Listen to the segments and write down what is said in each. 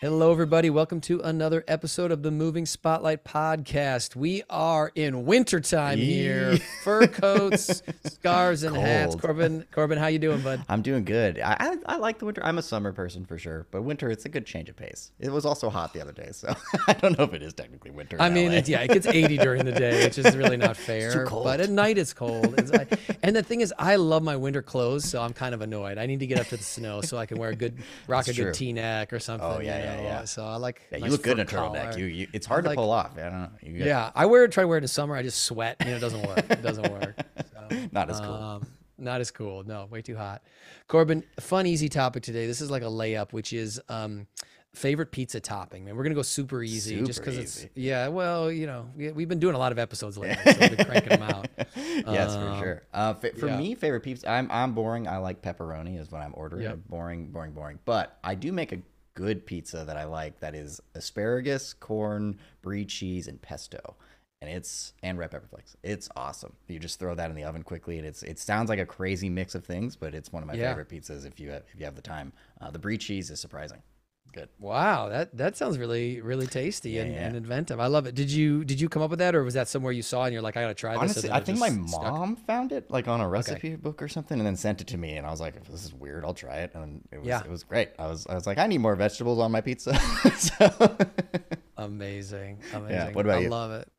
Hello, everybody. Welcome to another episode of the Moving Spotlight podcast. We are in wintertime here. Fur coats, scarves, and hats. Cold. Corbin, how you doing, bud? I'm doing good. I like the winter. I'm a summer person for sure, but winter, it's a good change of pace. It was also hot the other day, so I don't know if it is technically winter in I mean, LA. it gets 80 during the day, which is really not fair. too cold. But at night, it's cold. And the thing is, I love my winter clothes, so I'm kind of annoyed. I need to get up to the snow so I can rock a true. good T-neck or something. Oh, yeah, you know? yeah. So I like. Yeah, you nice look good in a fur collar. turtleneck. It's hard to pull off. I don't know. Yeah, I try to wear it in the summer. I just sweat. It doesn't work. It doesn't work. So, Not as cool. Not as cool. No, way too hot. Corbin, fun, easy topic today. This is like a layup, which is favorite pizza topping. Man, we're gonna go super easy, just because it's Well, we've been doing a lot of episodes lately, so we've been cranking them out. Yes, for sure. For yeah. me, favorite pizza. I'm boring. I like pepperoni is what I'm ordering. Yep. Boring. But I do make a good pizza that I like. That is asparagus, corn, brie cheese, and pesto. And red pepper flakes. It's awesome. You just throw that in the oven quickly, and it sounds like a crazy mix of things, but it's one of my favorite pizzas if you have the time. The brie cheese is surprising. Good. Wow, that sounds really, really tasty Yeah, and inventive. I love it. Did you come up with that, or was that somewhere you saw and you're like, I gotta try this? Honestly, I think my stuck? mom found it like on a recipe book or something, and then sent it to me. And I was like, "This is weird. I'll try it." And it was great. I was like, "I need more vegetables on my pizza." So, Amazing. yeah. What about you? I love it.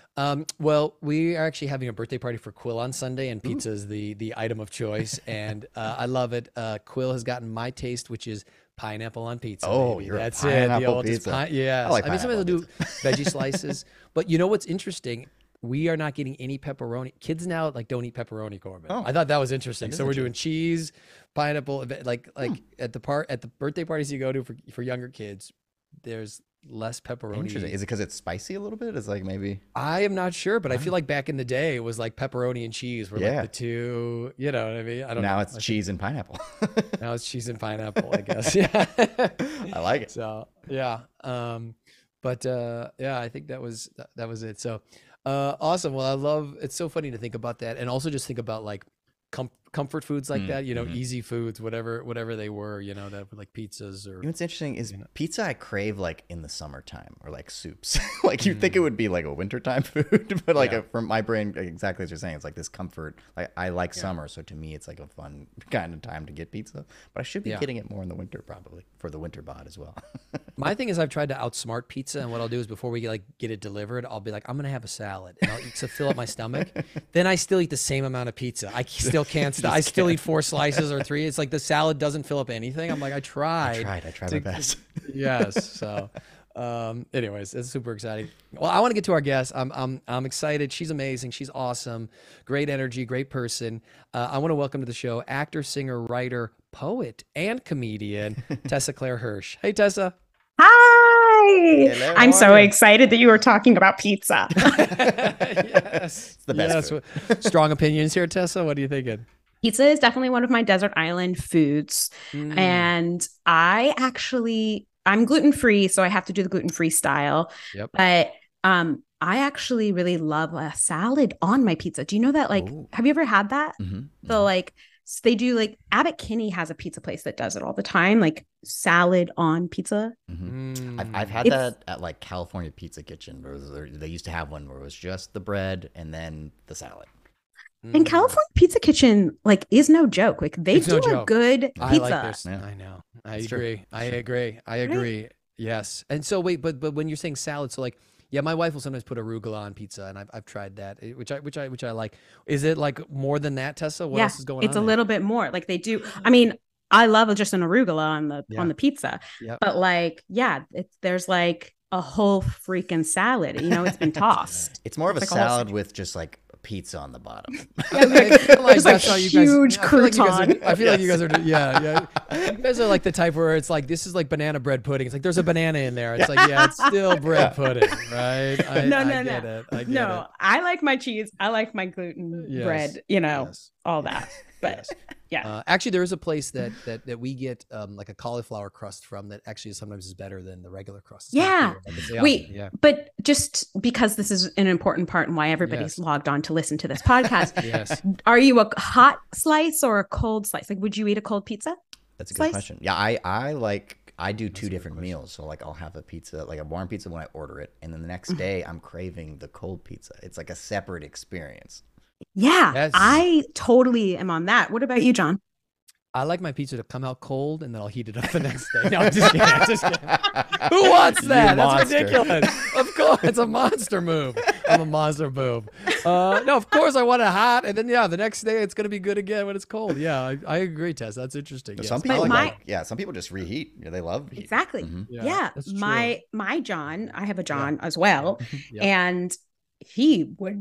Well, we are actually having a birthday party for Quill on Sunday, and pizza is the item of choice, and I love it. Quill has gotten my taste, which is pineapple on pizza. Oh, baby. you're a That's pineapple it. The old pizza. yes. I like mean, sometimes they'll pineapple do veggie slices, but you know what's interesting? We are not getting any pepperoni. Kids now don't eat pepperoni, Corbin. Oh, I thought that was interesting. that So is we're doing cheese, pineapple, like at the birthday parties you go to for younger kids. There's less pepperoni. Interesting. Is it because it's spicy a little bit? It's like maybe. I am not sure, but I feel like back in the day it was like pepperoni and cheese were like the two, you know what I mean? I don't know. Now it's cheese and pineapple. Now it's cheese and pineapple, I guess. Yeah. I like it. So, yeah. I think that was it. So, awesome. Well, it's so funny to think about that, and also just think about like comfort foods like that, easy foods, whatever they were, that were like pizzas or. You know what's interesting is pizza I crave like in the summertime or like soups. Like you'd think it would be like a wintertime food, but like from my brain, exactly as you're saying, it's like this comfort. Like I like summer, so to me it's like a fun kind of time to get pizza. But I should be getting it more in the winter probably for the winter bod as well. My thing is I've tried to outsmart pizza, and what I'll do is before we get it delivered, I'll be like, I'm gonna have a salad, and I'll eat to fill up my stomach. Then I still eat the same amount of pizza. I still can't stop. I still eat 4 slices or 3. It's like the salad doesn't fill up anything. I'm like, I tried my best. Yes. So, anyways, it's super exciting. Well, I want to get to our guest. I'm excited. She's amazing. She's awesome. Great energy. Great person. I want to welcome to the show actor, singer, writer, poet, and comedian Tessa Claire Hirsch. Hey, Tessa. Hi. Hello, I'm how so are you? excited that you were talking about pizza. Yes. It's the best food. Strong opinions here, Tessa. What are you thinking? Pizza is definitely one of my desert island foods. And I'm gluten-free, so I have to do the gluten-free style. Yep. But I actually really love a salad on my pizza. Do you know that? Like, Ooh. have you ever had that? Mm-hmm. So like they do like Abbott Kinney has a pizza place that does it all the time, like salad on pizza. Mm-hmm. I've had that at like California Pizza Kitchen. They used to have one where it was just the bread and then the salad. And California Pizza Kitchen like is no joke. Like they It's do no a joke. good I pizza. like this. Yeah. I know. I It's true. agree. I agree. Yes. And so wait, but when you're saying salad, so like, yeah, my wife will sometimes put arugula on pizza, and I've tried that, which I like. Is it like more than that, Tessa? What else is going on? It's a there? little bit more. Like they do. I mean, I love just an arugula on the pizza. Yep. But like, yeah, there's like a whole freaking salad. You know, it's been tossed. It's more of a It's like a whole salad with just like pizza on the bottom. I feel like Just like that's how you guys. huge I feel like you guys crouton. are- I feel like you guys are. Yeah. You guys are like the type where it's like this is like banana bread pudding. It's like there's a banana in there. It's like it's still bread pudding, right? I get it. I get No, it. I like my cheese. I like my gluten Yes. bread, you know, Yes. all that. But yeah. Actually, there is a place that we get like a cauliflower crust from that actually sometimes is better than the regular crust. It's not Yeah. clear, but yeah, Wait, yeah. but just because this is an important part and why everybody's Yes. logged on to listen to this podcast, Yes. are you a hot slice or a cold slice? Like, would you eat a cold pizza? That's a good Slice? question. Yeah, I like I do two different meals. So like I'll have a pizza, like a warm pizza when I order it, and then the next day I'm craving the cold pizza. It's like a separate experience. Yeah, Yes. I totally am on that. What about you, John? I like my pizza to come out cold and then I'll heat it up the next day. No, I'm just kidding. I'm just kidding. Who wants You that? That's monster. ridiculous. Of course, it's a monster move. I'm a monster move. No, of course I want it hot, and then the next day it's gonna be good again when it's cold. Yeah, I agree, Tess. That's interesting. Yes. Some people But my- some people just reheat. They love heat. Exactly. Mhm. Yeah, that's true. my John, I have a John as well, Yeah. and he would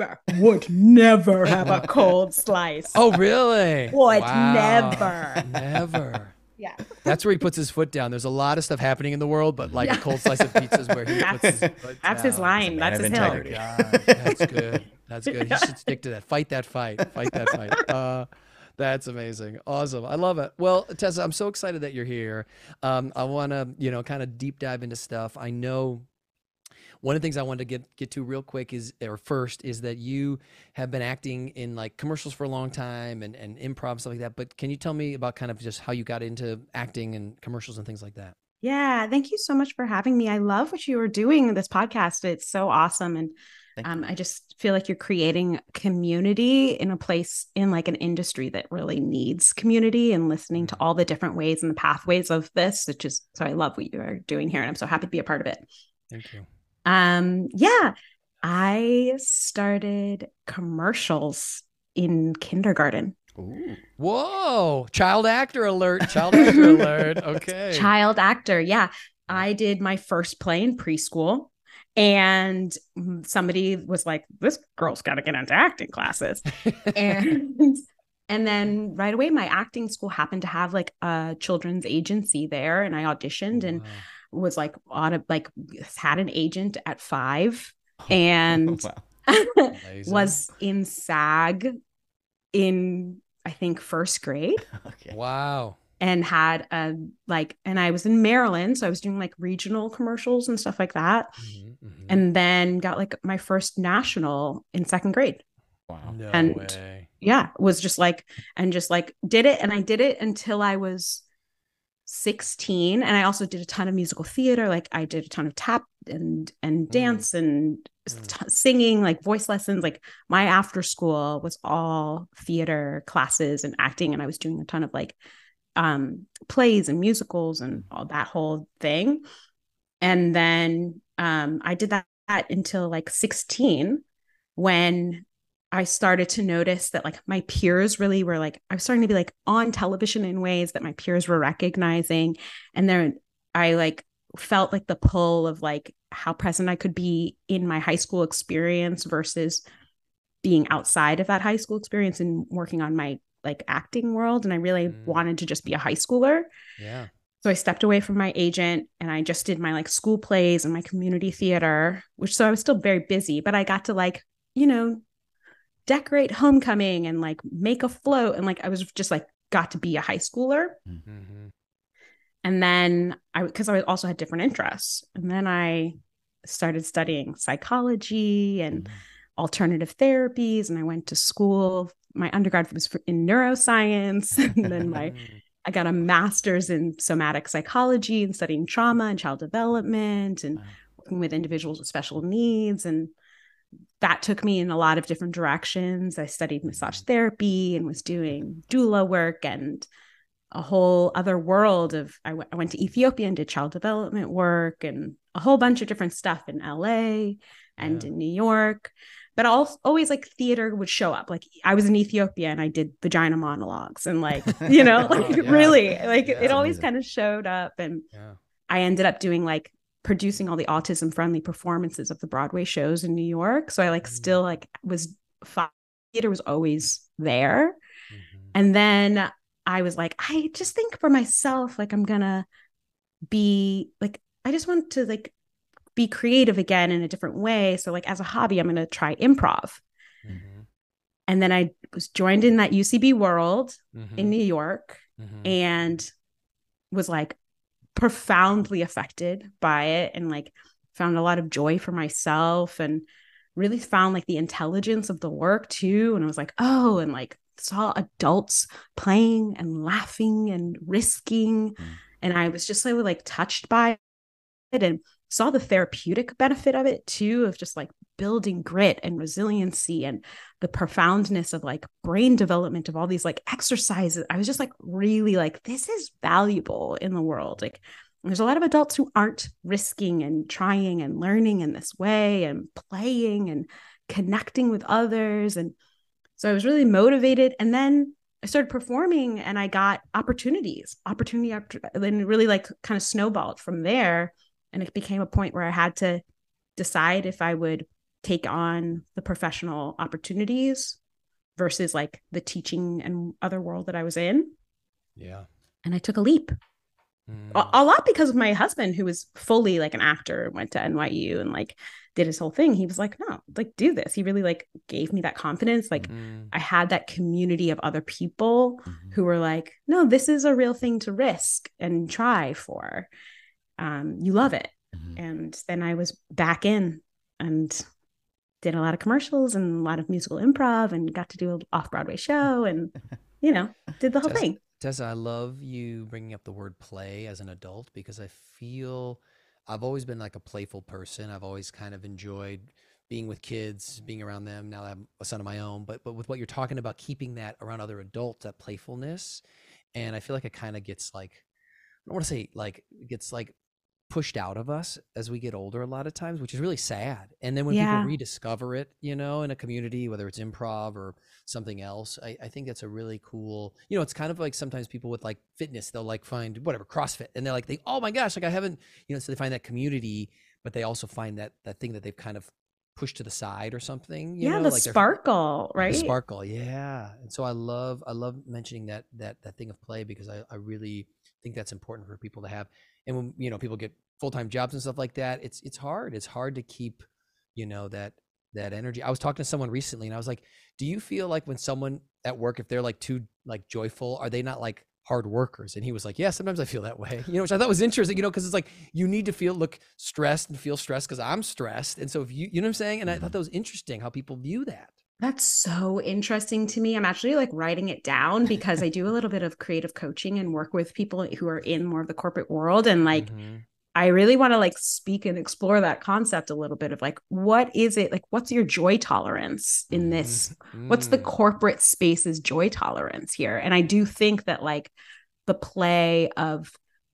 never have a cold slice. Oh, really? Would Wow. never. Never. Yeah. That's where he puts his foot down. There's a lot of stuff happening in the world, but like a cold slice of pizza is where he puts his foot That's his down. line. man That's of his hill. integrity. Gosh, that's good. That's good. He should stick to that. Fight that fight. Fight that fight. That's amazing. Awesome. I love it. Well, Tessa, I'm so excited that you're here. I want to, kind of deep dive into stuff. I know one of the things I wanted to get to real quick is that you have been acting in like commercials for a long time and improv, stuff like that. But can you tell me about kind of just how you got into acting and commercials and things like that? Yeah, thank you so much for having me. I love what you are doing in this podcast. It's so awesome. And Thank you. I just feel like you're creating community in a place in like an industry that really needs community and listening to all the different ways and the pathways of this, which is so I love what you are doing here. And I'm so happy to be a part of it. Thank you. Yeah, I started commercials in kindergarten. Ooh. Whoa. Child actor alert. Child actor alert. Okay. Child actor. Yeah. I did my first play in preschool, and somebody was like, this girl's got to get into acting classes. and then right away, my acting school happened to have like a children's agency there, and I auditioned and was like had an agent at 5 and Wow. was in SAG in I think first grade. Okay. Wow. And had and I was in Maryland, so I was doing like regional commercials and stuff like that. And then got like my first national in second grade. Wow. No and way. yeah, was just like did it, and I did it until I was 16. And I also did a ton of musical theater. Like I did a ton of tap and dance and singing, like voice lessons. Like my after school was all theater classes and acting, and I was doing a ton of like plays and musicals and all that whole thing. And then I did that until like 16, when I started to notice that like my peers really were like, I was starting to be like on television in ways that my peers were recognizing. And then I like felt like the pull of like how present I could be in my high school experience versus being outside of that high school experience and working on my like acting world. And I really wanted to just be a high schooler. Yeah. So I stepped away from my agent and I just did my like school plays and my community theater, so I was still very busy, but I got to like, decorate homecoming and like make a float. And like, I was just like, got to be a high schooler. Mm-hmm. And then because I also had different interests. And then I started studying psychology and alternative therapies. And I went to school. My undergrad was in neuroscience. And then I got a master's in somatic psychology and studying trauma and child development and working with individuals with special needs. And that took me in a lot of different directions. I studied massage therapy and was doing doula work and a whole other world of, I went to Ethiopia and did child development work and a whole bunch of different stuff in LA and in New York. But always like theater would show up. Like I was in Ethiopia and I did vagina monologues and like, really like it always kind of showed up. And I ended up doing like producing all the autism friendly performances of the Broadway shows in New York. So I like still like theater was always there. And then I was like, I just think for myself, like I'm gonna be like, I just want to like be creative again in a different way. So like as a hobby, I'm gonna try improv. And then I was joined in that UCB world in New York and was like profoundly affected by it and like found a lot of joy for myself and really found like the intelligence of the work too. And I was like, oh, and like saw adults playing and laughing and risking And I was just like touched by it and saw the therapeutic benefit of it too, of just like building grit and resiliency and the profoundness of like brain development of all these like exercises. I was just like really like, this is valuable in the world. Like there's a lot of adults who aren't risking and trying and learning in this way and playing and connecting with others. And so I was really motivated. And then I started performing and I got opportunity after, then really like kind of snowballed from there. And it became a point where I had to decide if I would take on the professional opportunities versus like the teaching and other world that I was in. Yeah. And I took a leap. A lot because of my husband, who was fully like an actor, went to NYU and like did his whole thing. He was like, no, like do this. He really like gave me that confidence. Like I had that community of other people who were like, no, this is a real thing to risk and try for. You love it. And then I was back in and did a lot of commercials and a lot of musical improv and got to do an off-Broadway show and, you know, did the whole thing. Tessa, I love you bringing up the word play as an adult because I feel I've always been like a playful person. I've always kind of enjoyed being with kids, being around them. Now that I have a son of my own, but with what you're talking about, keeping that around other adults, that playfulness, and I feel like it kind of gets like, I don't want to say like it gets like pushed out of us as we get older a lot of times, which is really sad. And then when people rediscover it, you know, in a community, whether it's improv or something else, I think that's a really cool, you know, it's kind of like sometimes people with like fitness, they'll like find whatever, CrossFit, and they're like, oh my gosh, like I haven't, you know, so they find that community, but they also find that thing that they've kind of pushed to the side or something, you know, the like sparkle, right? The sparkle. Yeah. And so I love mentioning that thing of play because I really think that's important for people to have. And when, you know, people get full-time jobs and stuff like that, it's hard. It's hard to keep, you know, that energy. I was talking to someone recently and I was like, do you feel like when someone at work, if they're like too like joyful, are they not like hard workers? And he was like, yeah, sometimes I feel that way, you know, which I thought was interesting, you know, because it's like you need to look stressed and feel stressed because I'm stressed. And so if you know what I'm saying? And I thought that was interesting how people view that. That's so interesting to me. I'm actually like writing it down because I do a little bit of creative coaching and work with people who are in more of the corporate world. And like, I really want to like speak and explore that concept a little bit of like, what is it? Like, what's your joy tolerance in this? What's the corporate space's joy tolerance here? And I do think that like the play of,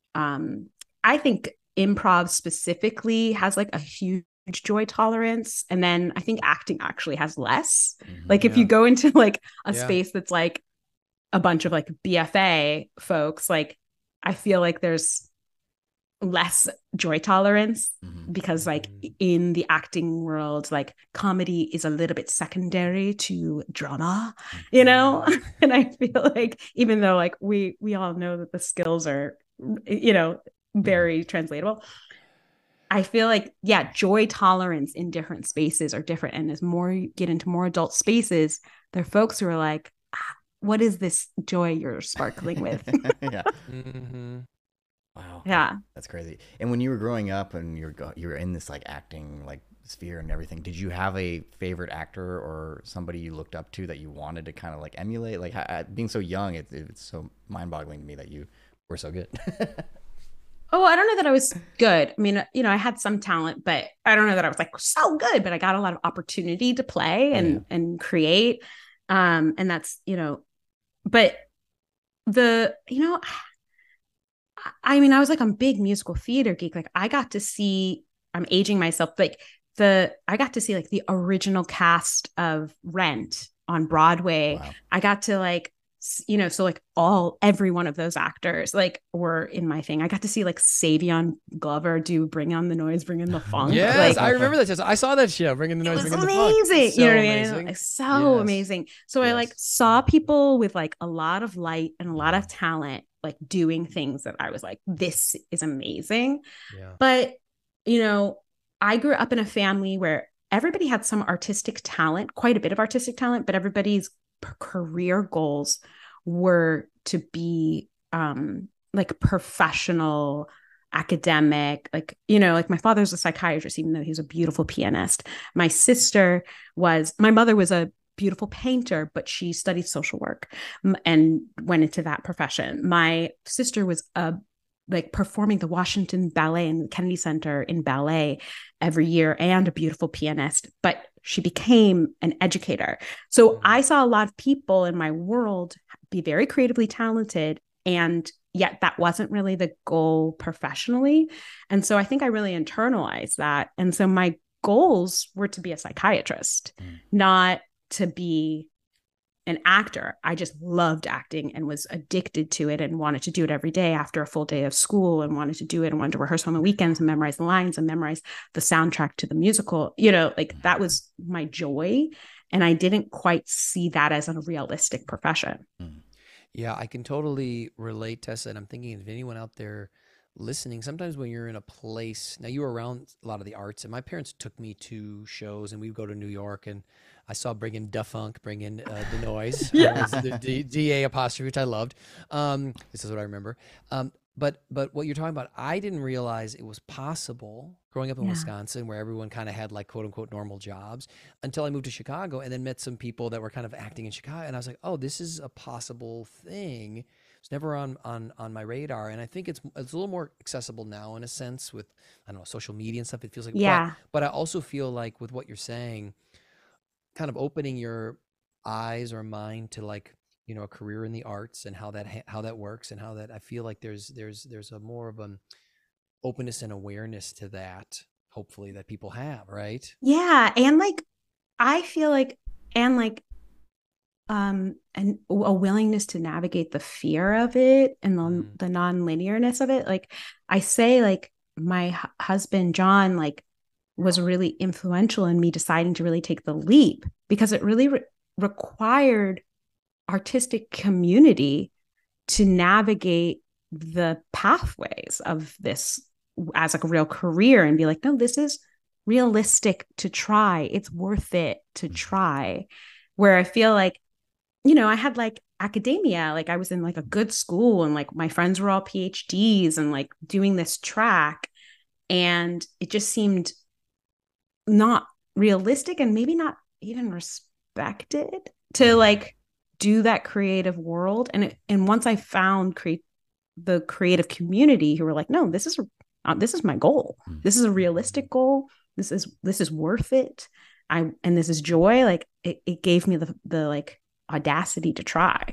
I think improv specifically has like a huge joy tolerance. And then I think acting actually has less. Like if you go into like a space that's like a bunch of like BFA folks, like I feel like there's less joy tolerance because like in the acting world, like comedy is a little bit secondary to drama, you know? And I feel like even though like we all know that the skills are, you know, very translatable, I feel like, yeah, joy tolerance in different spaces are different. And as more you get into more adult spaces, there are folks who are like, what is this joy you're sparkling with? Yeah. Wow. Yeah. That's crazy. And when you were growing up and you're in this like acting like sphere and everything, did you have a favorite actor or somebody you looked up to that you wanted to kind of like emulate? Like being so young, it's so mind boggling to me that you were so good. Oh, I don't know that I was good. I mean, you know, I had some talent, but I don't know that I was like so good, but I got a lot of opportunity to play and create. And that's, you know, but you know, I mean, I was like a big musical theater geek. Like I got to see, I'm aging myself, like I got to see like the original cast of Rent on Broadway. Wow. I got to like, you know, so like every one of those actors like were in my thing. I got to see like Savion Glover do Bring On the Noise, Bring In the Funk. Yes, like, I remember that. I saw that show, Bring In the Noise, Bring In the Funk. Amazing. So you know what I amazing. mean? Like, so amazing. So I like saw people with like a lot of light and a lot of talent, like doing things that I was like, this is amazing. Yeah. But, you know, I grew up in a family where everybody had some artistic talent, quite a bit of artistic talent, but everybody's career goals were to be like professional, academic, like, you know, like my father's a psychiatrist, even though he's a beautiful pianist. My mother was a beautiful painter, but she studied social work and went into that profession. My sister was a like performing the Washington Ballet and the Kennedy Center in ballet every year, and a beautiful pianist, but she became an educator. So I saw a lot of people in my world be very creatively talented, and yet that wasn't really the goal professionally. And so I think I really internalized that. And so my goals were to be a psychiatrist, not to be an actor. I just loved acting and was addicted to it and wanted to do it every day after a full day of school, and wanted to do it and wanted to rehearse on the weekends and memorize the lines and memorize the soundtrack to the musical. You know, like that was my joy. And I didn't quite see that as a realistic profession. Yeah, I can totally relate, Tessa. And I'm thinking if anyone out there listening, sometimes when you're in a place, now you were around a lot of the arts, and my parents took me to shows, and we'd go to New York, and I saw bring in Da Funk, bring in the noise, the DA apostrophe, which I loved. This is what I remember. But what you're talking about, I didn't realize it was possible growing up in Wisconsin, where everyone kind of had like quote unquote normal jobs, until I moved to Chicago and then met some people that were kind of acting in Chicago, and I was like, oh, this is a possible thing. It's never on my radar, and I think it's a little more accessible now in a sense with, I don't know, social media and stuff. It feels like, but I also feel like with what you're saying, kind of opening your eyes or mind to like, you know, a career in the arts and how that works, and how that, I feel like there's a more of an openness and awareness to that, hopefully, that people have, right? Yeah. And like, I feel like, and like, and a willingness to navigate the fear of it and the non-linearness of it. Like I say, like my husband, John, like was really influential in me deciding to really take the leap, because it really required artistic community to navigate the pathways of this as like a real career, and be like, no, this is realistic to try. It's worth it to try. Where I feel like, you know, I had like academia, like I was in like a good school, and like my friends were all PhDs and like doing this track, and it just seemed not realistic and maybe not even respected to like do that creative world. And once I found the creative community who were like, no, this is my goal. This is a realistic goal. This is worth it. And this is joy. Like it gave me the like audacity to try.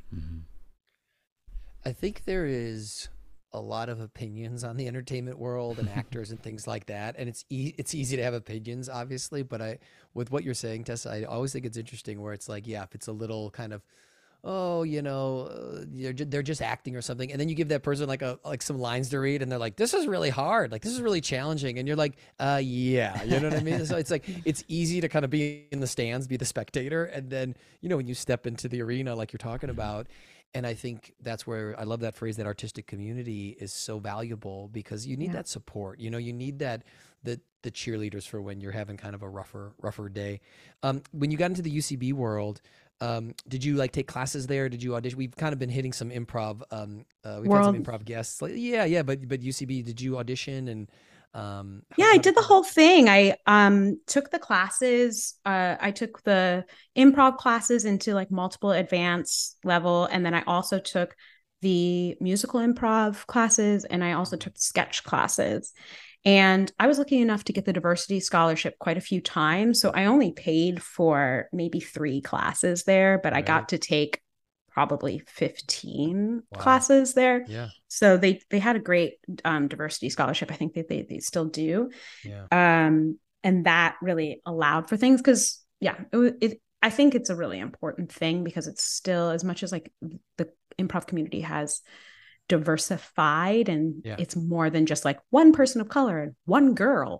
I think there is a lot of opinions on the entertainment world and actors and things like that. And it's easy to have opinions, obviously, but with what you're saying, Tessa, I always think it's interesting where it's like, yeah, if it's a little kind of, oh, you know, they're just acting or something, and then you give that person like some lines to read, and they're like, this is really hard, like this is really challenging, and you're like, yeah, you know what I mean? So it's like, it's easy to kind of be in the stands, be the spectator, and then, you know, when you step into the arena like you're talking about. And I think that's where I love that phrase, that artistic community is so valuable, because you need that support. You know, you need that, the cheerleaders for when you're having kind of a rougher day. When you got into the UCB world, did you like take classes there? Did you audition? We've kind of been hitting some improv. We've had some improv guests. Like, yeah. But UCB, did you audition? And I did the whole thing. I took the classes. I took the improv classes into like multiple advanced level, and then I also took the musical improv classes, and I also took sketch classes. And I was lucky enough to get the diversity scholarship quite a few times. So I only paid for maybe 3 classes there, but I got to take probably 15 classes there. Yeah. So they had a great diversity scholarship. I think that they still do. Yeah. And that really allowed for things, because I think it's a really important thing, because it's still, as much as like the improv community has diversified, and it's more than just like one person of color and one girl.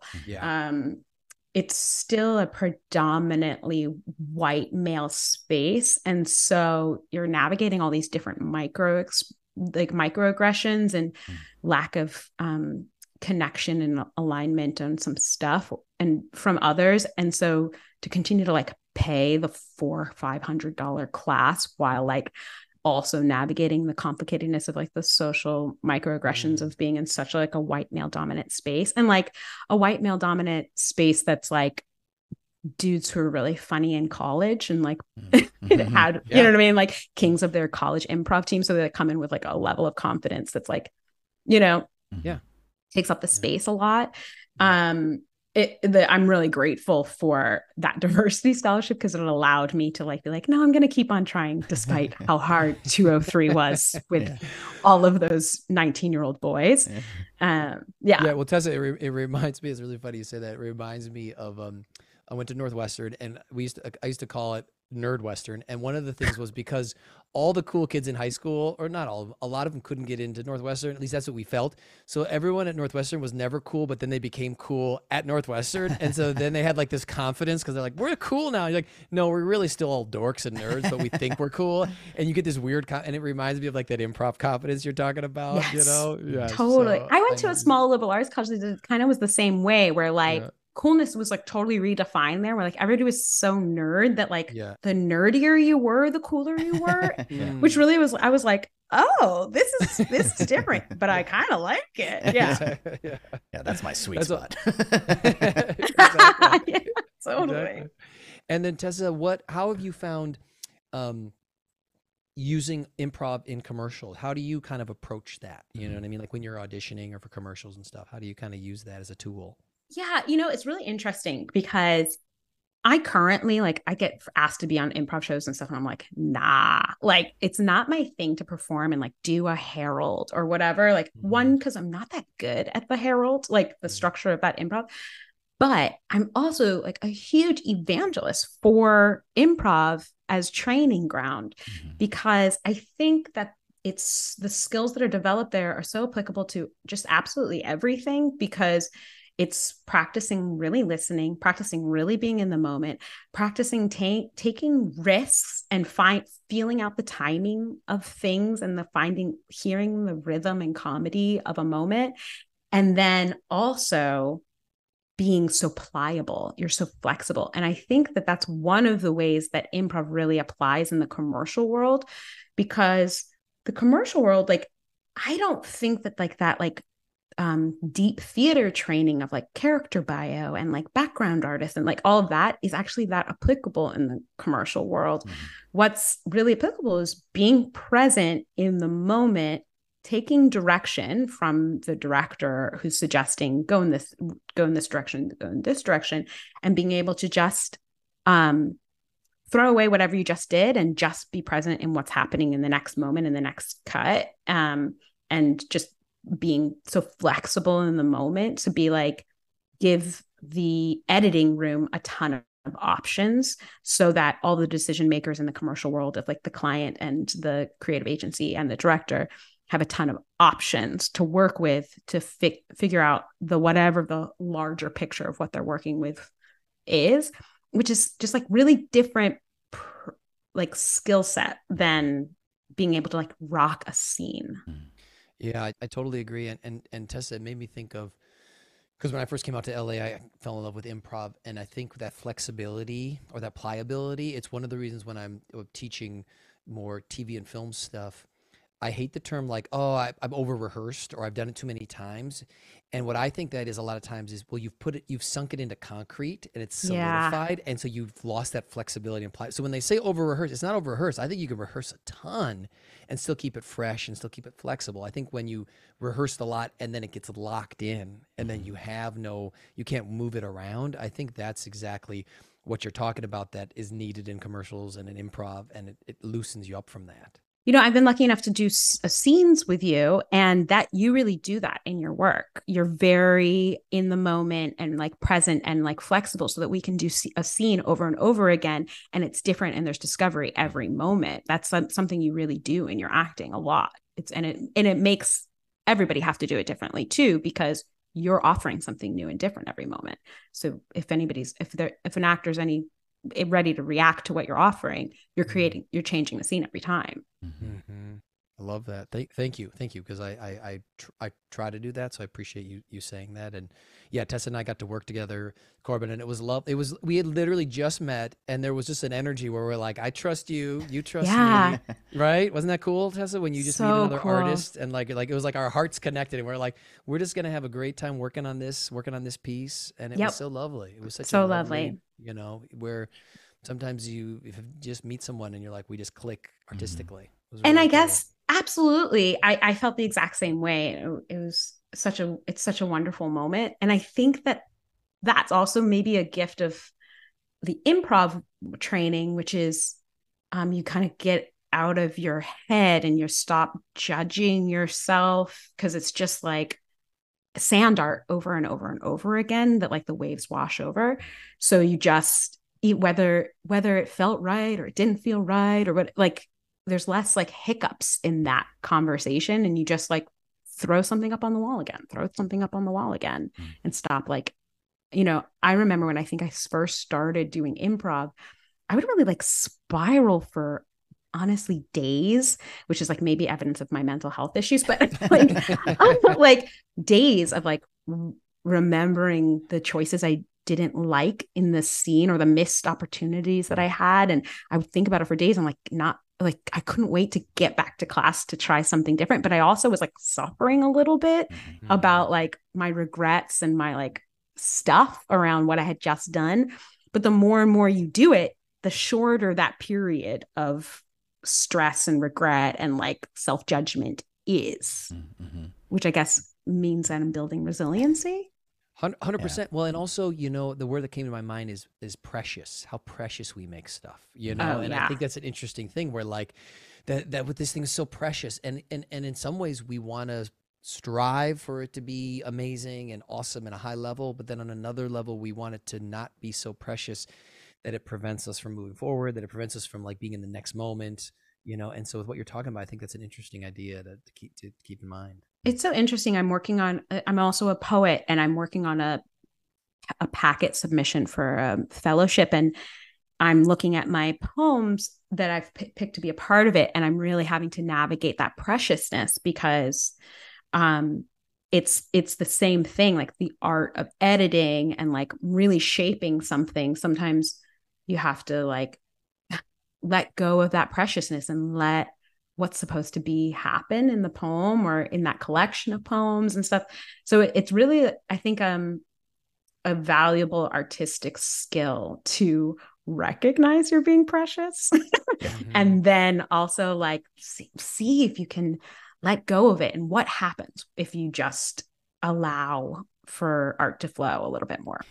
It's still a predominantly white male space, and so you're navigating all these different microaggressions and lack of connection and alignment on some stuff and from others. And so to continue to like pay the $400-500 class while like also navigating the complicatedness of like the social microaggressions of being in such like a white male dominant space, and like a white male dominant space that's like dudes who are really funny in college and like had, you know what I mean? Like kings of their college improv team. So they like come in with like a level of confidence that's like, you know, Yeah. Takes up the space a lot. I'm really grateful for that diversity scholarship because it allowed me to like be like, no, I'm going to keep on trying despite how hard 203 was with all of those 19-year-old boys. Yeah. Well, Tessa, it reminds me, it's really funny you say that. It reminds me of, I went to Northwestern and I used to call it Nerdwestern. And one of the things was because all the cool kids in high school, or not all of them, a lot of them couldn't get into Northwestern. At least that's what we felt. So everyone at Northwestern was never cool, but then they became cool at Northwestern. And so then they had like this confidence because they're like, we're cool now. You're like, no, we're really still all dorks and nerds, but we think we're cool. And you get this weird, and it reminds me of like that improv confidence you're talking about, Yes, you know? Yeah. totally. So I went to a small liberal arts college that kind of was the same way where like, coolness was like totally redefined there where like everybody was so nerd that like the nerdier you were, the cooler you were, which really was, I was like, oh, this is different, but I kind of like it. Yeah. Yeah, that's my sweet spot. Yeah, totally. Exactly. And then Tessa, how have you found using improv in commercials? How do you kind of approach that? You know what I mean? Like when you're auditioning or for commercials and stuff, how do you kind of use that as a tool? Yeah, it's really interesting because I currently I get asked to be on improv shows and stuff, and I'm like, nah, like it's not my thing to perform and like do a Herald or whatever. Like one, because I'm not that good at the Herald, like the structure of that improv. But I'm also like a huge evangelist for improv as training ground because I think that it's the skills that are developed there are so applicable to just absolutely everything because it's practicing really listening, practicing really being in the moment, practicing taking risks and feeling out the timing of things and hearing the rhythm and comedy of a moment. And then also being so pliable, you're so flexible. And I think that that's one of the ways that improv really applies in the commercial world, because the commercial world, like, I don't think that deep theater training of like character bio and like background artists and like all of that is actually that applicable in the commercial world. What's really applicable is being present in the moment, taking direction from the director who's suggesting go in this direction, go in this direction, and being able to just throw away whatever you just did and just be present in what's happening in the next moment, in the next cut, and just being so flexible in the moment to be like, give the editing room a ton of options so that all the decision makers in the commercial world of like the client and the creative agency and the director have a ton of options to work with to figure out whatever the larger picture of what they're working with is, which is just like really different like skill set than being able to like rock a scene. Yeah, I totally agree. And Tessa, it made me think of, because when I first came out to LA, I fell in love with improv. And I think that flexibility or that pliability, it's one of the reasons when I'm teaching more TV and film stuff, I hate the term like, oh, I'm over rehearsed or I've done it too many times. And what I think that is a lot of times is, well, you've sunk it into concrete and it's solidified. And so you've lost that flexibility and play. So when they say over rehearsed, it's not over rehearsed. I think you can rehearse a ton and still keep it fresh and still keep it flexible. I think when you rehearsed a lot and then it gets locked in and then you can't move it around. I think that's exactly what you're talking about that is needed in commercials and in improv, and it loosens you up from that. I've been lucky enough to do scenes with you, and that you really do that in your work. You're very in the moment and like present and like flexible so that we can do a scene over and over again. And it's different and there's discovery every moment. That's something you really do in your acting a lot. It makes everybody have to do it differently too, because you're offering something new and different every moment. So if an actor's ready to react to what you're offering, you're changing the scene every time. I love that. Thank you. Because I try to do that. So I appreciate you saying that. And yeah, Tessa and I got to work together, Corbin, and it was love. We had literally just met and there was just an energy where we're like, I trust you, you trust me. Right? Wasn't that cool, Tessa? When you just meet another artist and like it was like our hearts connected and we're like, we're just going to have a great time working on this piece. And it was so lovely. It was such so a lovely, where sometimes if you just meet someone and you're like, we just click artistically. And I guess Absolutely. I felt the exact same way. It was it's such a wonderful moment. And I think that that's also maybe a gift of the improv training, which is you kind of get out of your head and you stop judging yourself, because it's just like sand art over and over and over again that like the waves wash over. So you just eat, whether it felt right or it didn't feel right or what, like there's less like hiccups in that conversation, and you just like throw something up on the wall again, throw something up on the wall again, and stop. Like, I remember when I think I first started doing improv, I would really like spiral for honestly days, which is like maybe evidence of my mental health issues, but like days of like remembering the choices I didn't like in the scene or the missed opportunities that I had. And I would think about it for days. I'm like, not like, I couldn't wait to get back to class to try something different. But I also was like suffering a little bit about like my regrets and my like stuff around what I had just done. But the more and more you do it, the shorter that period of stress and regret and like self-judgment is, which I guess means that I'm building resiliency. 100%. Yeah. Well, and also, the word that came to my mind is precious, how precious we make stuff, I think that's an interesting thing where like that with this thing is so precious. And in some ways we want to strive for it to be amazing and awesome and a high level, but then on another level, we want it to not be so precious that it prevents us from moving forward, that it prevents us from like being in the next moment, and so with what you're talking about, I think that's an interesting idea to keep in mind. It's so interesting. I'm also a poet, and I'm working on a packet submission for a fellowship, and I'm looking at my poems that I've picked to be a part of it. And I'm really having to navigate that preciousness because it's the same thing, like the art of editing and like really shaping something. Sometimes you have to like let go of that preciousness and let what's supposed to be happen in the poem or in that collection of poems and stuff. So it's really, I think, a valuable artistic skill to recognize you're being precious and then also like see if you can let go of it and what happens if you just allow for art to flow a little bit more.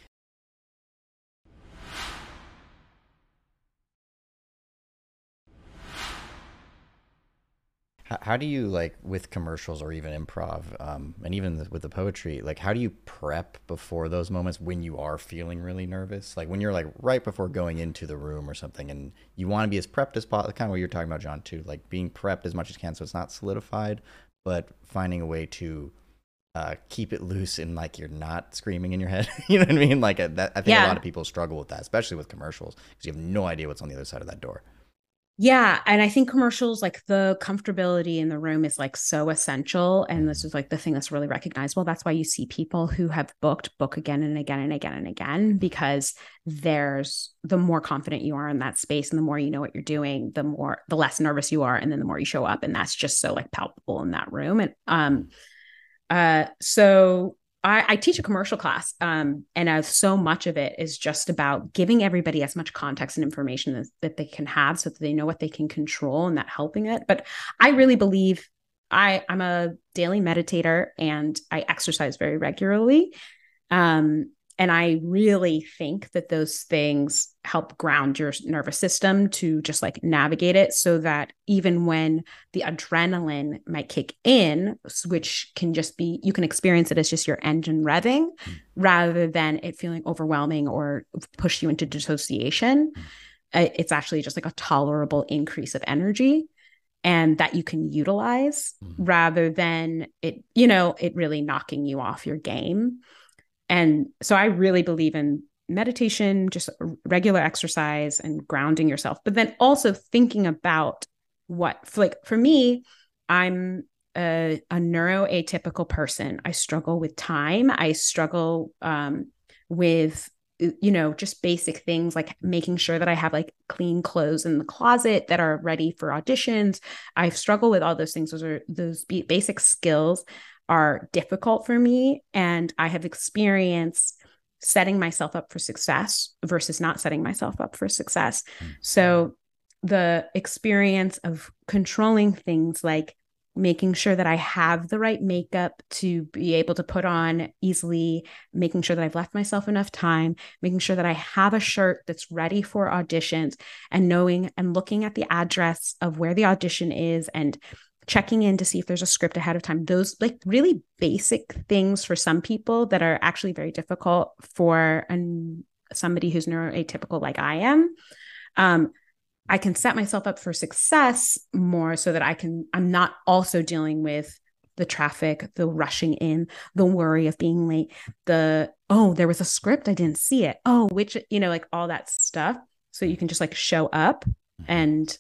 How do you, like, with commercials or even improv, and even with the poetry, like, how do you prep before those moments when you are feeling really nervous? Like, when you're, like, right before going into the room or something, and you want to be as prepped as possible, kind of what you're talking about, John, too, like, being prepped as much as you can so it's not solidified, but finding a way to keep it loose and, like, you're not screaming in your head. You know what I mean? Like, I think a lot of people struggle with that, especially with commercials, because you have no idea what's on the other side of that door. Yeah. And I think commercials, like the comfortability in the room is like so essential. And this is like the thing that's really recognizable. That's why you see people who have book again and again and again and again, because there's the more confident you are in that space and the more you know what you're doing, the less nervous you are. And then the more you show up, and that's just so like palpable in that room. And so I teach a commercial class, and so much of it is just about giving everybody as much context and information that they can have so that they know what they can control and that helping it. But I really believe I'm a daily meditator and I exercise very regularly. And I really think that those things help ground your nervous system to just like navigate it, so that even when the adrenaline might kick in, which can just be, you can experience it as just your engine revving rather than it feeling overwhelming or push you into dissociation. It's actually just like a tolerable increase of energy and that you can utilize rather than it really knocking you off your game. And so I really believe in meditation, just regular exercise and grounding yourself, but then also thinking about for me, I'm a neuroatypical person. I struggle with time. I struggle with, just basic things like making sure that I have like clean clothes in the closet that are ready for auditions. I struggle with all those things. Those basic skills are difficult for me. And I have experienced setting myself up for success versus not setting myself up for success. So the experience of controlling things like making sure that I have the right makeup to be able to put on easily, making sure that I've left myself enough time, making sure that I have a shirt that's ready for auditions, and knowing and looking at the address of where the audition is and checking in to see if there's a script ahead of time. Those like really basic things for some people that are actually very difficult for somebody who's neuroatypical like I am. I can set myself up for success more so that I'm not also dealing with the traffic, the rushing in, the worry of being late, there was a script, I didn't see it. Oh, which, like all that stuff. So you can just like show up and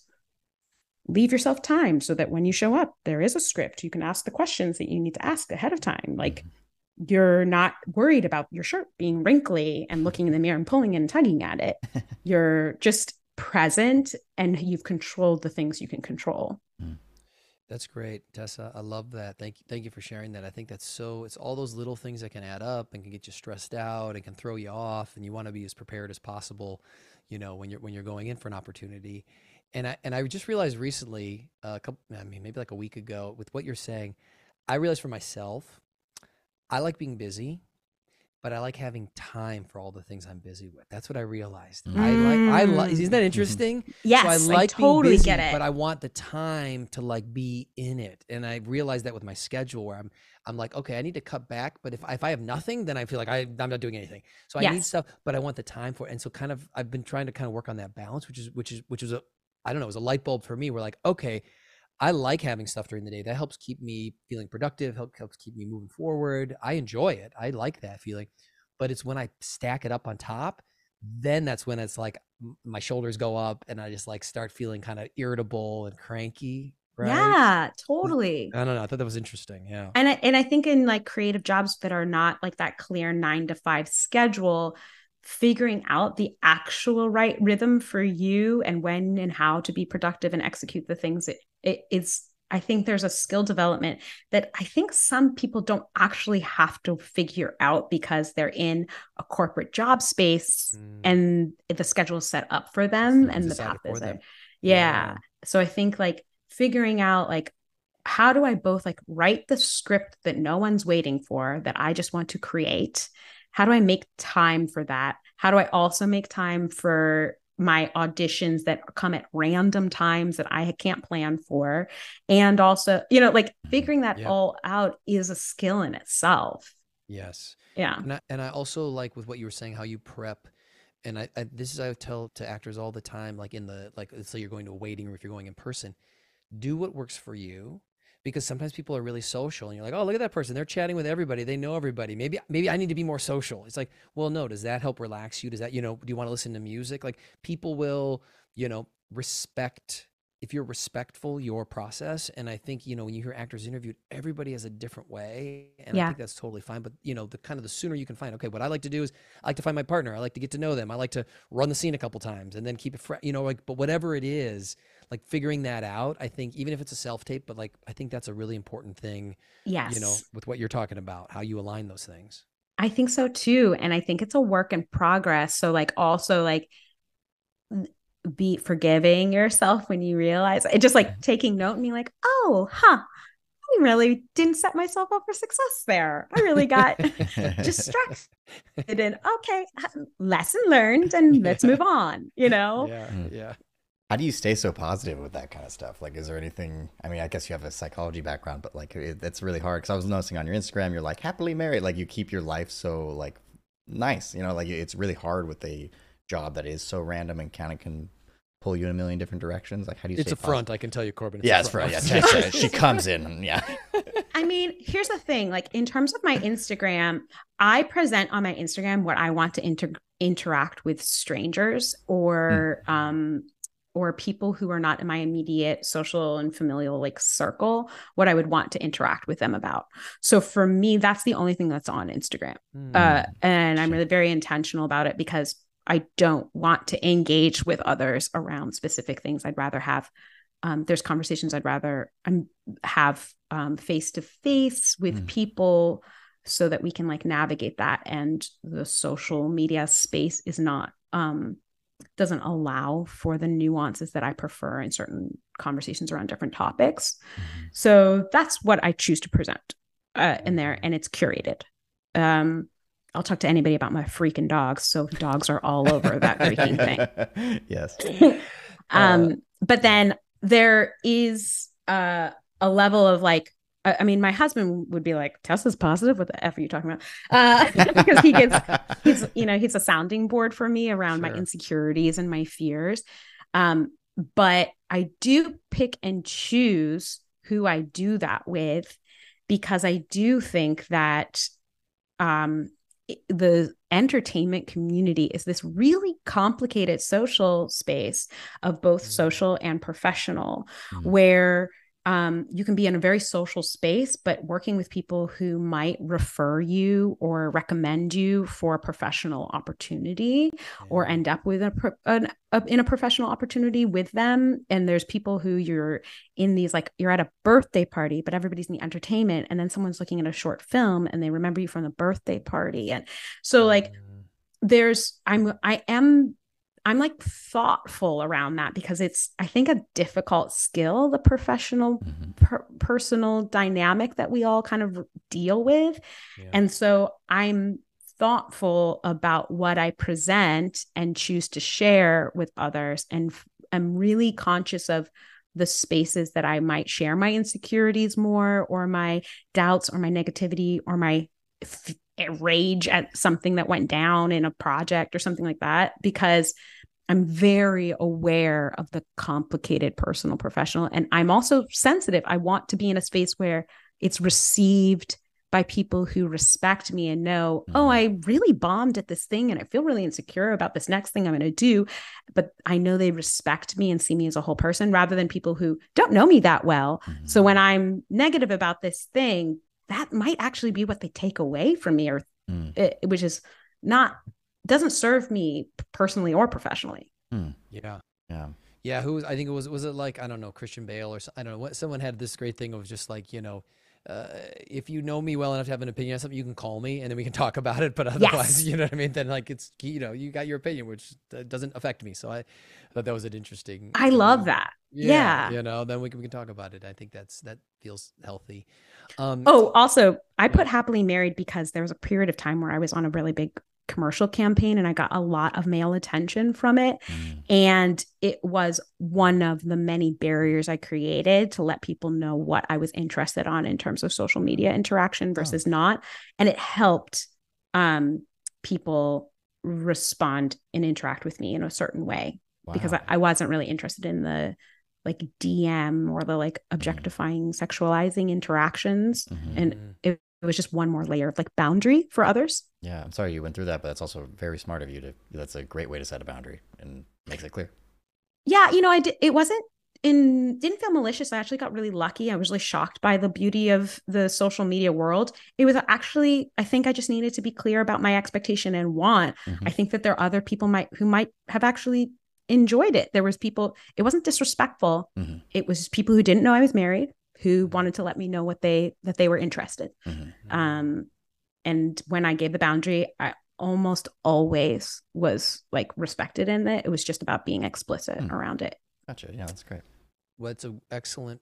leave yourself time so that when you show up, there is a script. You can ask the questions that you need to ask ahead of time. Like you're not worried about your shirt being wrinkly and looking in the mirror and pulling and tugging at it. You're just present and you've controlled the things you can control. That's great, Tessa. I love that. Thank you for sharing that. I think it's all those little things that can add up and can get you stressed out and can throw you off, and you want to be as prepared as possible, when you're going in for an opportunity. And I just realized recently, maybe like a week ago, with what you're saying, I realized for myself, I like being busy, but I like having time for all the things I'm busy with. That's what I realized. I like, isn't that interesting? Yes, so I like totally being busy, get it. but I want the time to like be in it. And I realized that with my schedule where I'm like, okay, I need to cut back, but if I have nothing, then I feel like I'm not doing anything. So I need stuff, but I want the time for it. And so kind of, I've been trying to kind of work on that balance, which was I don't know, it was a light bulb for me. We're like, okay, I like having stuff during the day. That helps keep me feeling productive, helps keep me moving forward. I enjoy it. I like that feeling. But it's when I stack it up on top, then that's when it's like my shoulders go up and I just like start feeling kind of irritable and cranky. Right? Yeah, totally. I don't know. I thought that was interesting. Yeah. And I think in like creative jobs that are not like that clear 9 to 5 schedule, figuring out the actual right rhythm for you and when and how to be productive and execute the things it's I think there's a skill development that I think some people don't actually have to figure out because they're in a corporate job space and the schedule is set up for them and the path is there. Yeah. So I think like figuring out like, how do I both like write the script that no one's waiting for, that I just want to create? How do I make time for that? How do I also make time for my auditions that come at random times that I can't plan for? And also, like figuring that all out is a skill in itself. Yes. Yeah. And I also like with what you were saying, how you prep. And I tell to actors all the time, like let's say you're going to a waiting room, if you're going in person, do what works for you. Because sometimes people are really social and you're like, oh, look at that person. They're chatting with everybody. They know everybody. Maybe I need to be more social. It's like, well, no, does that help relax you? Does that, do you want to listen to music? Like people will, respect, if you're respectful, your process. And I think, when you hear actors interviewed, everybody has a different way. And I think that's totally fine. But, the sooner you can find, okay, what I like to do is I like to find my partner. I like to get to know them. I like to run the scene a couple times and then keep it fresh, but whatever it is, like figuring that out, I think even if it's a self-tape, but like, I think that's a really important thing, with what you're talking about, how you align those things. I think so too. And I think it's a work in progress. So like, also like be forgiving yourself when you realize it, just like taking note and being like, oh, I really didn't set myself up for success there. I really got distracted and okay, lesson learned and let's move on, Yeah. How do you stay so positive with that kind of stuff? Like, is there anything, I mean, I guess you have a psychology background, but like, that's really hard. Cause I was noticing on your Instagram, you're like happily married. Like you keep your life so like nice, like it's really hard with a job that is so random and kind of can pull you in a million different directions. Like, how do you It's stay a front, I can tell you, Corbin. It's a front. Yeah, she comes in and I mean, here's the thing, like in terms of my Instagram, I present on my Instagram what I want to interact with strangers or people who are not in my immediate social and familial like circle, what I would want to interact with them about. So for me, that's the only thing that's on Instagram. And I'm really very intentional about it because I don't want to engage with others around specific things. I'd rather have, there's conversations I'd rather have face-to-face with people so that we can like navigate that. And the social media space is not, doesn't allow for the nuances that I prefer in certain conversations around different topics. Mhm. So that's what I choose to present in there, and it's curated. I'll talk to anybody about my freaking dogs. So dogs are all over that freaking thing. Yes. But then there is a level of like, I mean, my husband would be like, Tessa's positive. What the F are you talking about? Because he's a sounding board for me around my insecurities and my fears. But I do pick and choose who I do that with, because I do think that the entertainment community is this really complicated social space of both social and professional, where you can be in a very social space, but working with people who might refer you or recommend you for a professional opportunity, or end up with in a professional opportunity with them. And there's people who you're in these, like, you're at a birthday party, but everybody's in the entertainment, and then someone's looking at a short film and they remember you from the birthday party. And so like I'm like thoughtful around that, because it's, I think, a difficult skill, the professional personal dynamic that we all kind of deal with. Yeah. And so I'm thoughtful about what I present and choose to share with others. And I'm really conscious of the spaces that I might share my insecurities more, or my doubts, or my negativity, or my rage at something that went down in a project or something like that, because I'm very aware of the complicated personal professional. And I'm also sensitive. I want to be in a space where it's received by people who respect me and know, oh, I really bombed at this thing and I feel really insecure about this next thing I'm going to do. But I know they respect me and see me as a whole person, rather than people who don't know me that well. So when I'm negative about this thing, that might actually be what they take away from me, or which is not, doesn't serve me personally or professionally. Yeah. Who, I think it was it like, I don't know, Christian Bale or I don't know what, someone had this great thing of just like, if you know me well enough to have an opinion on something, you can call me and then we can talk about it. But otherwise, you know what I mean? Then like, it's, you got your opinion, which doesn't affect me. So I thought that was an interesting. I love that. Yeah. Then we can talk about it. I think that feels healthy. Also, I put happily married because there was a period of time where I was on a really big commercial campaign and I got a lot of male attention from it. And it was one of the many barriers I created to let people know what I was interested on in terms of social media interaction versus not. And it helped people respond and interact with me in a certain way, because I wasn't really interested in the like DM or the like objectifying, sexualizing interactions. And it was just one more layer of like boundary for others. Yeah. I'm sorry you went through that, but that's also very smart of you that's a great way to set a boundary and makes it clear. Yeah. Didn't feel malicious. I actually got really lucky. I was really shocked by the beauty of the social media world. It was actually, I think I just needed to be clear about my expectation and want. I think that there are other people who might have actually enjoyed it. There was people, it wasn't disrespectful. It was people who didn't know I was married, who wanted to let me know that they were interested. And when I gave the boundary, I almost always was like respected in it. It was just about being explicit around it. Gotcha. Yeah, that's great. Well, it's an excellent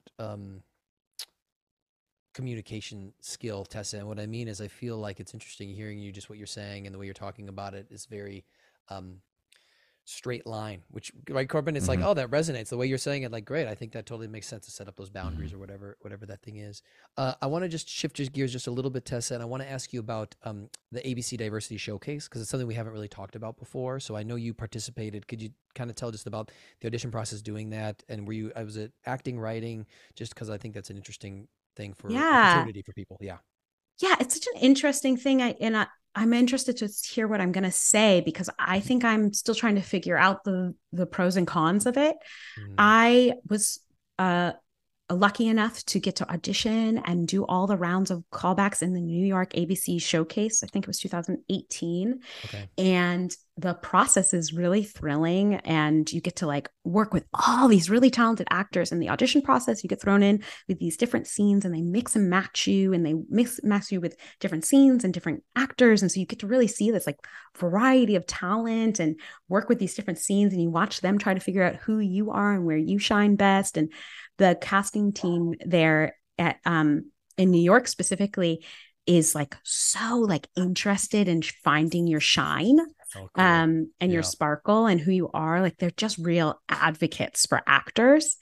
communication skill, Tessa. And what I mean is I feel like it's interesting hearing you, just what you're saying and the way you're talking about it is very straight line, which, right, Corbin, it's like, oh, that resonates the way you're saying it. Like, great. I think that totally makes sense to set up those boundaries or whatever that thing is. I want to just shift gears just a little bit, Tessa, and I want to ask you about the ABC Diversity Showcase, because it's something we haven't really talked about before. So I know you participated. Could you kind of tell just about the audition process doing that? And was it acting, writing? Just because I think that's an interesting thing for opportunity for people. Yeah, it's such an interesting thing. I'm interested to hear what I'm going to say, because I think I'm still trying to figure out the pros and cons of it. I was lucky enough to get to audition and do all the rounds of callbacks in the New York ABC showcase. I think it was 2018. Okay. And the process is really thrilling. And you get to like work with all these really talented actors in the audition process. You get thrown in with these different scenes and they mix and match you, and they match you with different scenes and different actors. And so you get to really see this like variety of talent and work with these different scenes, and you watch them try to figure out who you are and where you shine best. And the casting team there at in New York specifically is like so like interested in finding your shine. Oh, cool. And your sparkle and who you are. Like they're just real advocates for actors.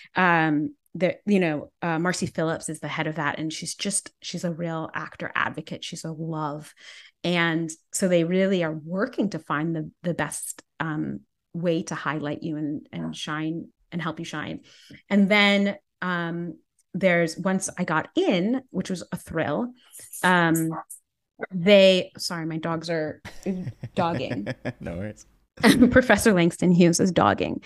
Marcy Phillips is the head of that, and she's a real actor advocate. She's a love. And so they really are working to find the best way to highlight you and shine and help you shine. And then there's, once I got in, which was a thrill, sorry, my dogs are dogging. No worries. Professor Langston Hughes is dogging.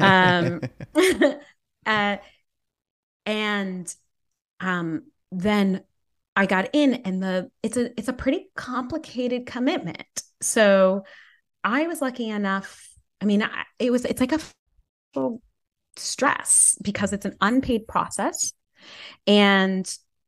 Then I got in, and it's a pretty complicated commitment. So I was lucky enough. I mean, it's like a full stress because it's an unpaid process, and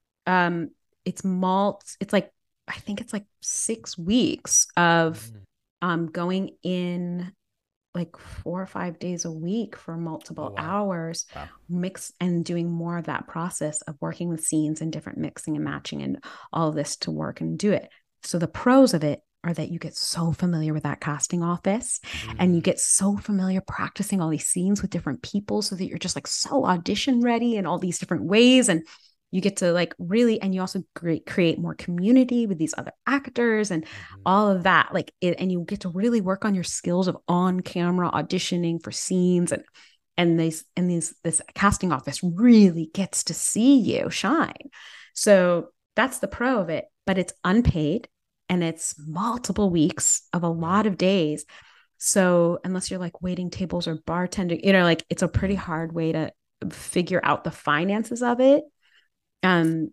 it's like, I think it's like 6 weeks of going in like 4 or 5 days a week for multiple hours, mix and doing more of that process of working with scenes and different mixing and matching and all of this to work and do it. So the pros of it are that you get so familiar with that casting office, and you get so familiar practicing all these scenes with different people so that you're just like so audition ready in all these different ways. And you get to like really, and you also create more community with these other actors and all of that, like it, and you get to really work on your skills of on camera auditioning for scenes, and this casting office really gets to see you shine. So that's the pro of it, but it's unpaid and it's multiple weeks of a lot of days. So unless you're like waiting tables or bartending, like it's a pretty hard way to figure out the finances of it. And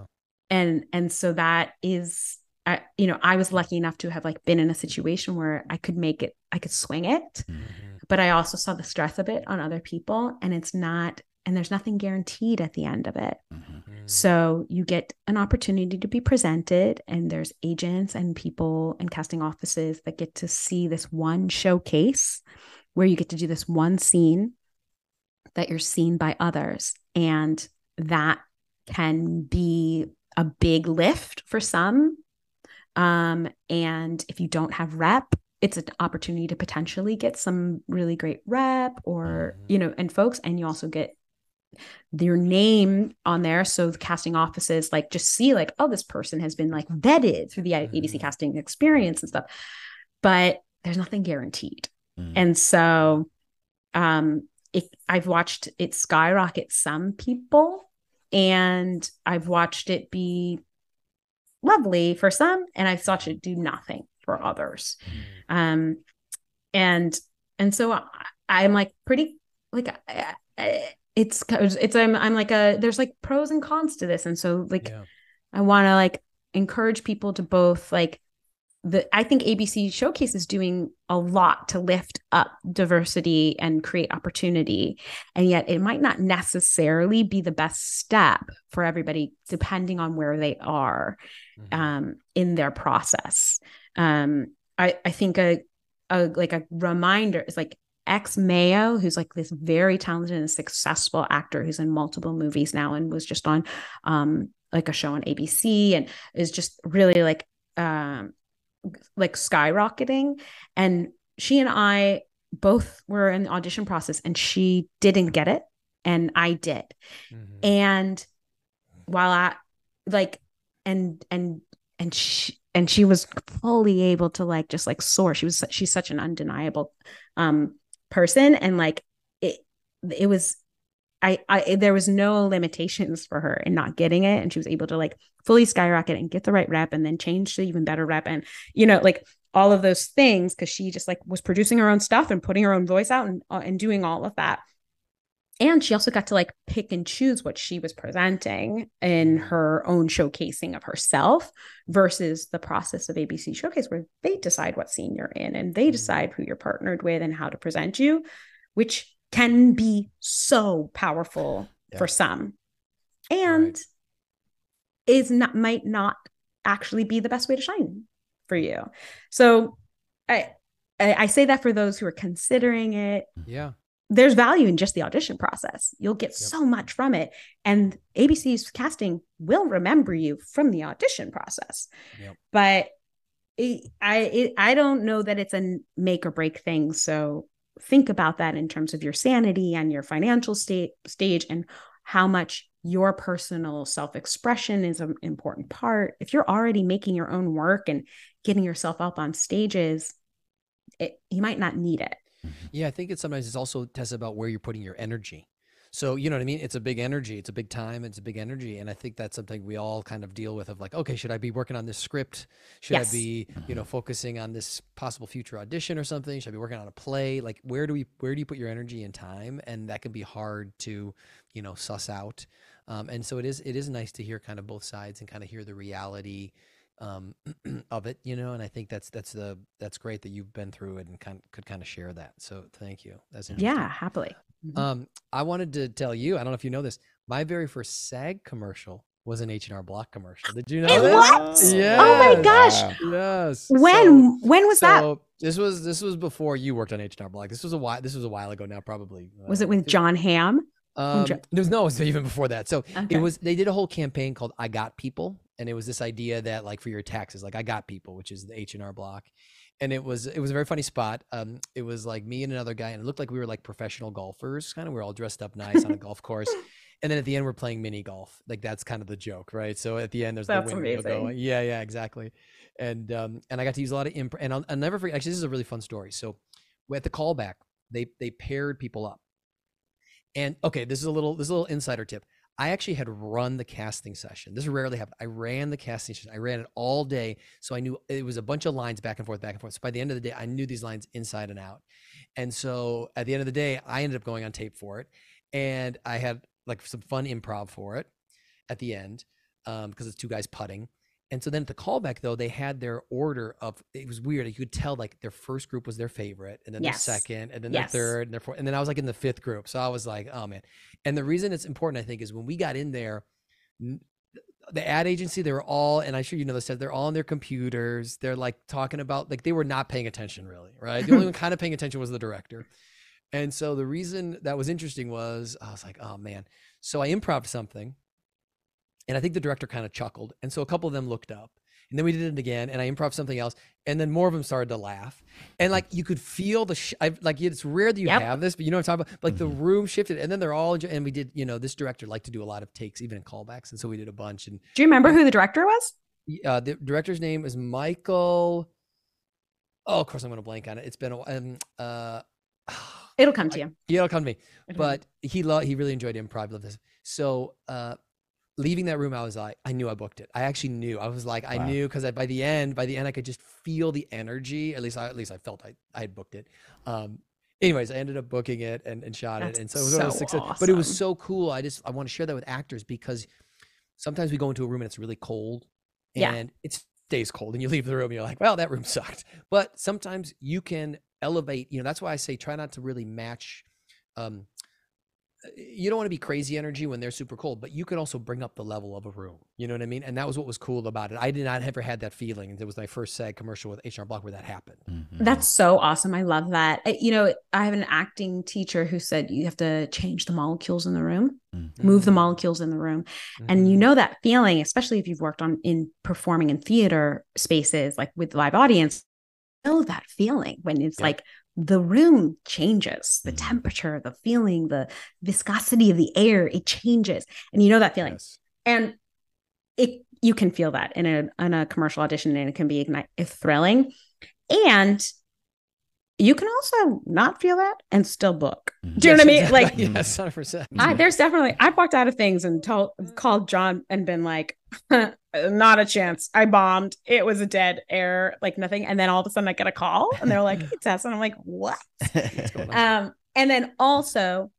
so that is, I was lucky enough to have like been in a situation where I could make it, I could swing it, but I also saw the stress of it on other people, and there's nothing guaranteed at the end of it. So you get an opportunity to be presented, and there's agents and people and casting offices that get to see this one showcase where you get to do this one scene that you're seen by others. And that can be a big lift for some. And if you don't have rep, it's an opportunity to potentially get some really great rep or, and folks, and you also get your name on there. So the casting offices like just see like, oh, this person has been like vetted through the ABC casting experience and stuff, but there's nothing guaranteed. And so, I've watched it skyrocket some people, and I've watched it be lovely for some, and I've watched it do nothing for others. And so I'm like pretty like I'm like there's like pros and cons to this, and so like I want to like encourage people to both like I think ABC Showcase is doing a lot to lift up diversity and create opportunity. And yet it might not necessarily be the best step for everybody, depending on where they are in their process. I think a reminder is like X Mayo, who's like this very talented and successful actor who's in multiple movies now and was just on like a show on ABC and is just really like skyrocketing. And she and I both were in the audition process, and she didn't get it and I did. And while I like and she was fully able to like just like soar. She's such an undeniable person, and like it was there was no limitations for her in not getting it, and she was able to like fully skyrocket and get the right rep and then change to even better rep, and like all of those things because she just like was producing her own stuff and putting her own voice out and doing all of that. And she also got to like pick and choose what she was presenting in her own showcasing of herself versus the process of ABC Showcase, where they decide what scene you're in and they decide who you're partnered with and how to present you, which can be so powerful for some, and might not actually be the best way to shine for you. So I say that for those who are considering it. Yeah. There's value in just the audition process. You'll get so much from it. And ABC's casting will remember you from the audition process. But I don't know that it's a make or break thing. So think about that in terms of your sanity and your financial stage and how much your personal self-expression is an important part. If you're already making your own work and getting yourself up on stages, you might not need it. Yeah, I think sometimes it's also Tessa about where you're putting your energy. So, you know what I mean? It's a big energy. It's a big time. It's a big energy. And I think that's something we all kind of deal with of like, okay, should I be working on this script? Should I be, focusing on this possible future audition or something? Should I be working on a play? Like, where do you put your energy and time? And that can be hard to, suss out. And so it is nice to hear kind of both sides and kind of hear the reality of it, and I think that's great that you've been through it and could kind of share that. So thank you. That's interesting. Yeah, happily. I wanted to tell you, I don't know if you know this, my very first SAG commercial was an H&R Block commercial. Did you know that? What? Yes. Oh my gosh. Yes. When was that? This was before you worked on H&R Block. This was a while ago now, probably. Was it with John Hamm? No, it was even before that. So they did a whole campaign called I Got People. And it was this idea that like for your taxes, like I Got People, which is the H&R Block. And it was a very funny spot. It was like me and another guy, and it looked like we were like professional golfers, kind of. We were all dressed up nice on a golf course. And then at the end, we're playing mini golf. Like that's kind of the joke, right? So at the end, there's the window going. Yeah, exactly. And I got to use a lot of imp. And I'll never forget. Actually, this is a really fun story. So at the callback, they paired people up. And okay, this is a little insider tip. I actually had run the casting session. This rarely happens. I ran the casting session. I ran it all day. So I knew it was a bunch of lines back and forth. So by the end of the day, I knew these lines inside and out. And so at the end of the day, I ended up going on tape for it. And I had like some fun improv for it at the end because it's two guys putting. And so then at the callback, though, they had their order of, it was weird. You could tell like their first group was their favorite, and then their second, and then their third, and their fourth. And then I was like in the fifth group. So I was like, oh, man. And the reason it's important, I think, is when we got in there, the ad agency, they were all, and I'm sure you know this, they're all on their computers. They're like talking about, like they were not paying attention really, right? The only one kind of paying attention was the director. And so the reason that was interesting was I was like, oh, man. So I improv something. And I think the director kind of chuckled. And so a couple of them looked up, and then we did it again, and I improv something else. And then more of them started to laugh. And like, you could feel like, it's rare that you have this, but you know what I'm talking about? Like the room shifted, and then they're all, and we did, this director liked to do a lot of takes, even in callbacks. And so we did a bunch. And do you remember who the director was? The director's name is Michael. Oh, of course I'm going to blank on it. It's been it'll come to you. Yeah, it'll come to me. But he really enjoyed improv. Loved this. So, leaving that room, I was like, I knew I booked it. I actually knew. I was like, I knew, because by the end, I could just feel the energy. At least I felt I had booked it. Anyways, I ended up booking it and shot it, and so it was a success. Awesome. But it was so cool. I want to share that with actors, because sometimes we go into a room and it's really cold, and it stays cold, and you leave the room and you're like, well, that room sucked. But sometimes you can elevate. That's why I say try not to really match. You don't want to be crazy energy when they're super cold, but you can also bring up the level of a room. You know what I mean? And that was what was cool about it. I did not ever had that feeling. It was my first SAG commercial with H&R Block where that happened. Mm-hmm. That's so awesome. I love that. I have an acting teacher who said you have to change the molecules in the room, move the molecules in the room. And that feeling, especially if you've worked in performing in theater spaces, like with live audience, that feeling when it's like, the room changes, the temperature, the feeling, the viscosity of the air, it changes. And that feeling. Yes. And you can feel that in a commercial audition, and it can be thrilling. And you can also not feel that and still book. Do you know what I mean? Like, yes, 100%. I've walked out of things and called John and been like, not a chance. I bombed. It was a dead air, like nothing. And then all of a sudden I get a call and they're like, hey, Tess. And I'm like, what? And then also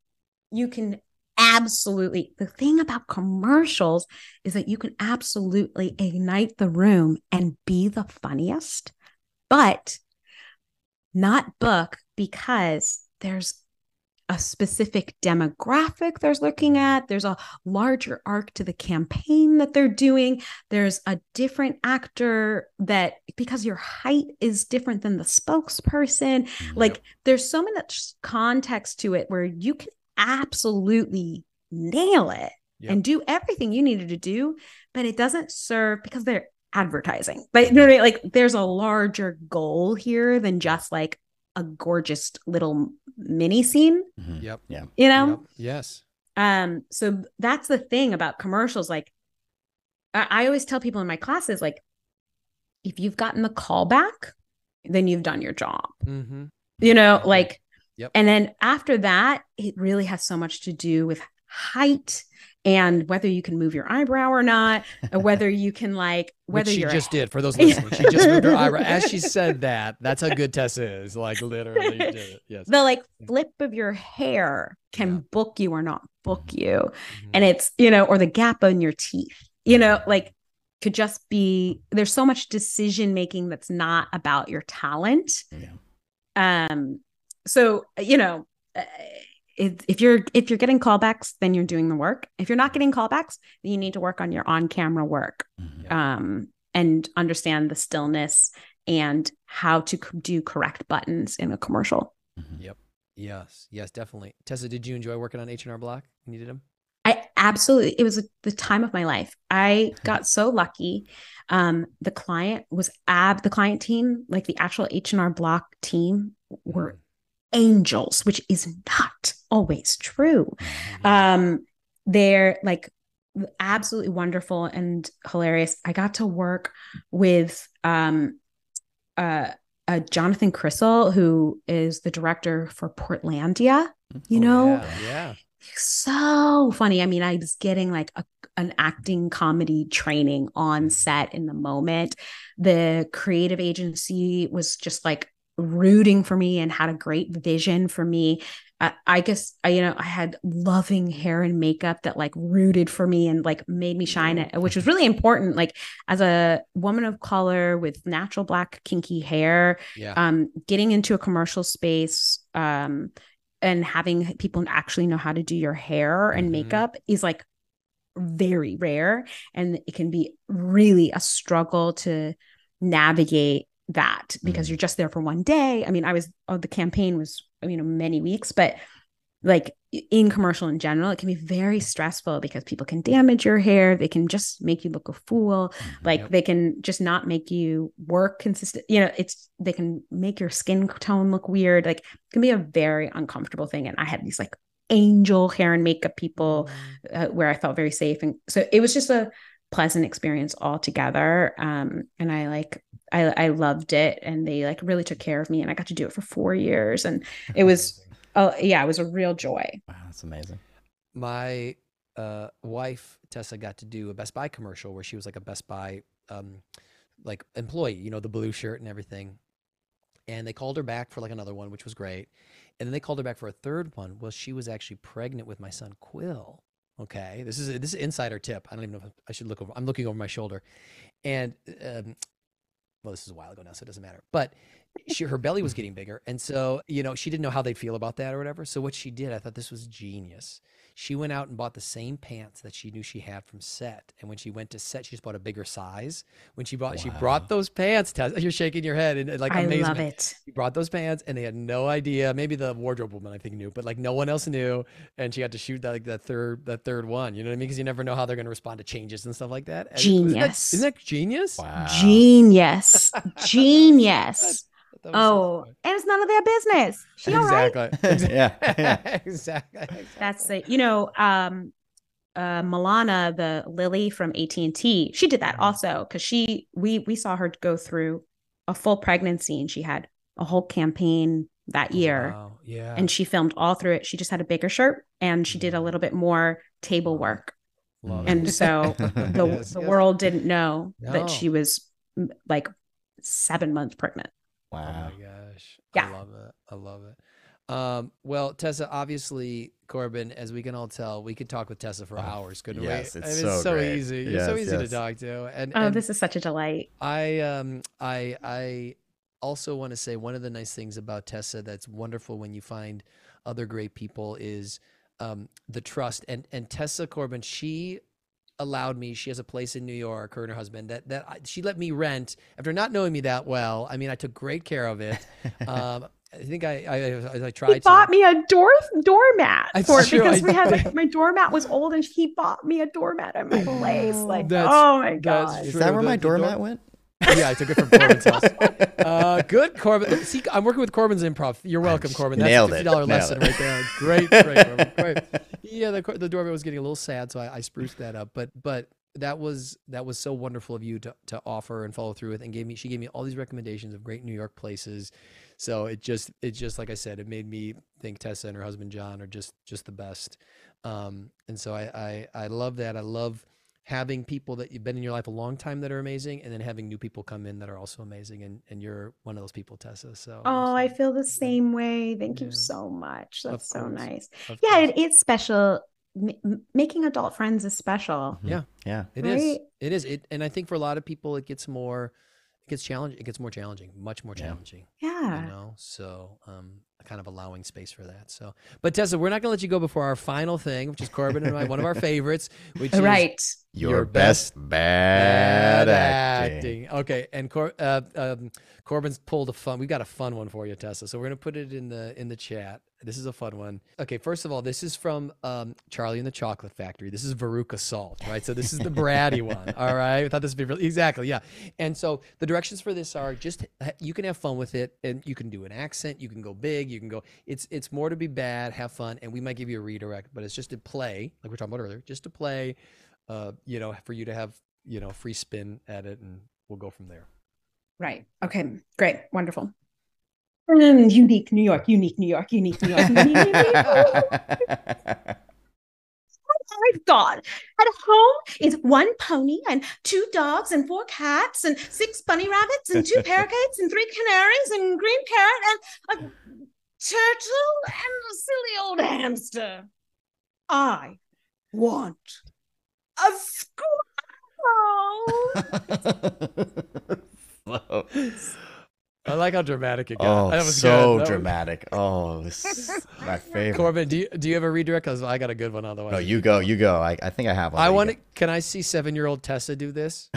you can absolutely, the thing about commercials is that you can absolutely ignite the room and be the funniest, but not book because there's a specific demographic they're looking at. There's a larger arc to the campaign that they're doing. There's a different actor that, because your height is different than the spokesperson, like there's so much context to it where you can absolutely nail it and do everything you needed to do, but it doesn't serve because they're advertising. Like, you know what I mean? Like there's a larger goal here than just like a gorgeous little mini scene. Yep. Yeah. You know? Yep. Yes. So that's the thing about commercials. Like I always tell people in my classes, like, if you've gotten the call back, then you've done your job. You know, like, and then after that, it really has so much to do with height and whether you can move your eyebrow or not, or whether you can like, whether Which she you're just did for those listening. She just moved her eyebrow as she said that. That's how good Tessa is. Like literally did it. Yes. The like flip of your hair can book you or not book you. And it's, you know, or the gap on your teeth, you know, like could just be, there's so much decision making that's not about your talent. So, you know, if you're getting callbacks, then you're doing the work. If you're not getting callbacks, then you need to work on your on-camera work, and understand the stillness and how to do correct buttons in a commercial. Yep. Yes. Yes, definitely. Tessa, did you enjoy working on H&R Block when you did them? I absolutely, it was the time of my life. I got so lucky. The client team, like the actual H&R Block team, were angels, which is not always true. They're like absolutely wonderful and hilarious. I got to work with Jonathan Crystal, who is the director for Portlandia, you know? Yeah. So funny. I mean, I was getting like an acting comedy training on set in the moment. The creative agency was just like rooting for me and had a great vision for me. I guess I had loving hair and makeup that like rooted for me and like made me shine, which was really important. Like as a woman of color with natural black kinky hair, getting into a commercial space, and having people actually know how to do your hair and makeup is like very rare. And it can be really a struggle to navigate that because you're just there for one day. I mean, the campaign was, many weeks, but like in commercial in general, it can be very stressful because people can damage your hair. They can just make you look a fool. Like they can just not make you work consistent. They can make your skin tone look weird. Like it can be a very uncomfortable thing. And I had these like angel hair and makeup people where I felt very safe. And so it was just a pleasant experience altogether. And I loved it, and they like really took care of me, and I got to do it for 4 years, and it was, it was a real joy. Wow, that's amazing. My wife Tessa got to do a Best Buy commercial where she was like a Best Buy like employee, the blue shirt and everything. And they called her back for like another one, which was great. And then they called her back for a third one. Well, she was actually pregnant with my son Quill. Okay, this is an insider tip. I don't even know if I should look over. I'm looking over my shoulder, and well, this is a while ago now, so it doesn't matter. But her belly was getting bigger, and so she didn't know how they'd feel about that or whatever. So what she did, I thought this was genius. She went out and bought the same pants that she knew she had from set, and when she went to set, she just bought a bigger size. When she brought those pants. You're shaking your head, and like amazing. I love it. She brought those pants, and they had no idea. Maybe the wardrobe woman I think knew, but like no one else knew. And she had to shoot that third one. You know what I mean? Because you never know how they're going to respond to changes and stuff like that. Genius. Isn't that genius? Wow. Genius. Genius. Oh, and it's none of their business. She all right? Exactly. That's it. Milana, the Lily from AT&T, she did that also because we saw her go through a full pregnancy, and she had a whole campaign that year. Wow. Yeah. And she filmed all through it. She just had a bigger shirt, and she did a little bit more table work. And so the world didn't know that she was like 7 months pregnant. Wow. Oh my gosh. Yeah. I love it. Well, Tessa, obviously, Corbin, as we can all tell, we could talk with Tessa for hours, couldn't yes, we? it's It's so so great. easy. You're so Yes, easy to yes. talk to. Oh, this is such a delight. I also want to say one of the nice things about Tessa that's wonderful when you find other great people is the trust. And Tessa Corbin, she allowed me. She has a place in New York, her and her husband. She let me rent after not knowing me that well. I mean, I took great care of it. I think I tried He bought me a doormat That's for it true, because I we had did. like my doormat was old and he bought me a doormat at my place. Like, That's- oh my that's god. Is true. that where The- my the door- doormat went? Yeah, I took it from Corbin's house. Good, Corbin. See, I'm working with Corbin's improv. You're welcome, Corbin. That's Nailed a it. $50 Nailed lesson it. right there. Great, Corbin. Great. Yeah, the doorbell was getting a little sad, so I spruced that up. But that was so wonderful of you to offer and follow through with, and she gave me all these recommendations of great New York places. So it just like I said, it made me think Tessa and her husband John are just the best. And so I love that. I love having people that you've been in your life a long time that are amazing, and then having new people come in that are also amazing. And you're one of those people, Tessa. So Oh, I feel the yeah. same way. Thank Yeah. you so much. Of That's so course. nice. Of Yeah, course. it is special. Making adult friends is special. Yeah. Yeah. It is. Right? It is. And I think for a lot of people, it gets more challenging, much more Yeah. challenging. Yeah. You know, so kind of allowing space for that. So, but Tessa, we're not gonna let you go before our final thing, which is Corbin and I, one of our favorites, which is Right. Your best bad acting. Okay, and Corbin's pulled a fun. We got a fun one for you, Tessa. So we're gonna put it in the chat. This is a fun one. Okay, first of all, this is from Charlie and the Chocolate Factory. This is Veruca Salt, right? So this is the bratty one. All right, I thought this would be really exactly, yeah. And so the directions for this are just you can have fun with it, and you can do an accent, you can go big, you can go. It's more to be bad, have fun, and we might give you a redirect, but it's just to play, like we were talking about earlier, just to play. For you to have free spin at it, and we'll go from there. Right. Okay. Great. Wonderful. Unique New York, unique New York, unique New York. I've got at home is 1 pony and 2 dogs and 4 cats and 6 bunny rabbits and 2 parakeets and 3 canaries and a green parrot and a turtle and a silly old hamster. I want a squirrel. I like how dramatic it got. Oh, That was so good. dramatic. Oh, this is my favorite. Corbin, do you have a redirect? Because I got a good one otherwise. No, you go. I think I have one. I You want go. to. Can I see 7-year-old Tessa do this?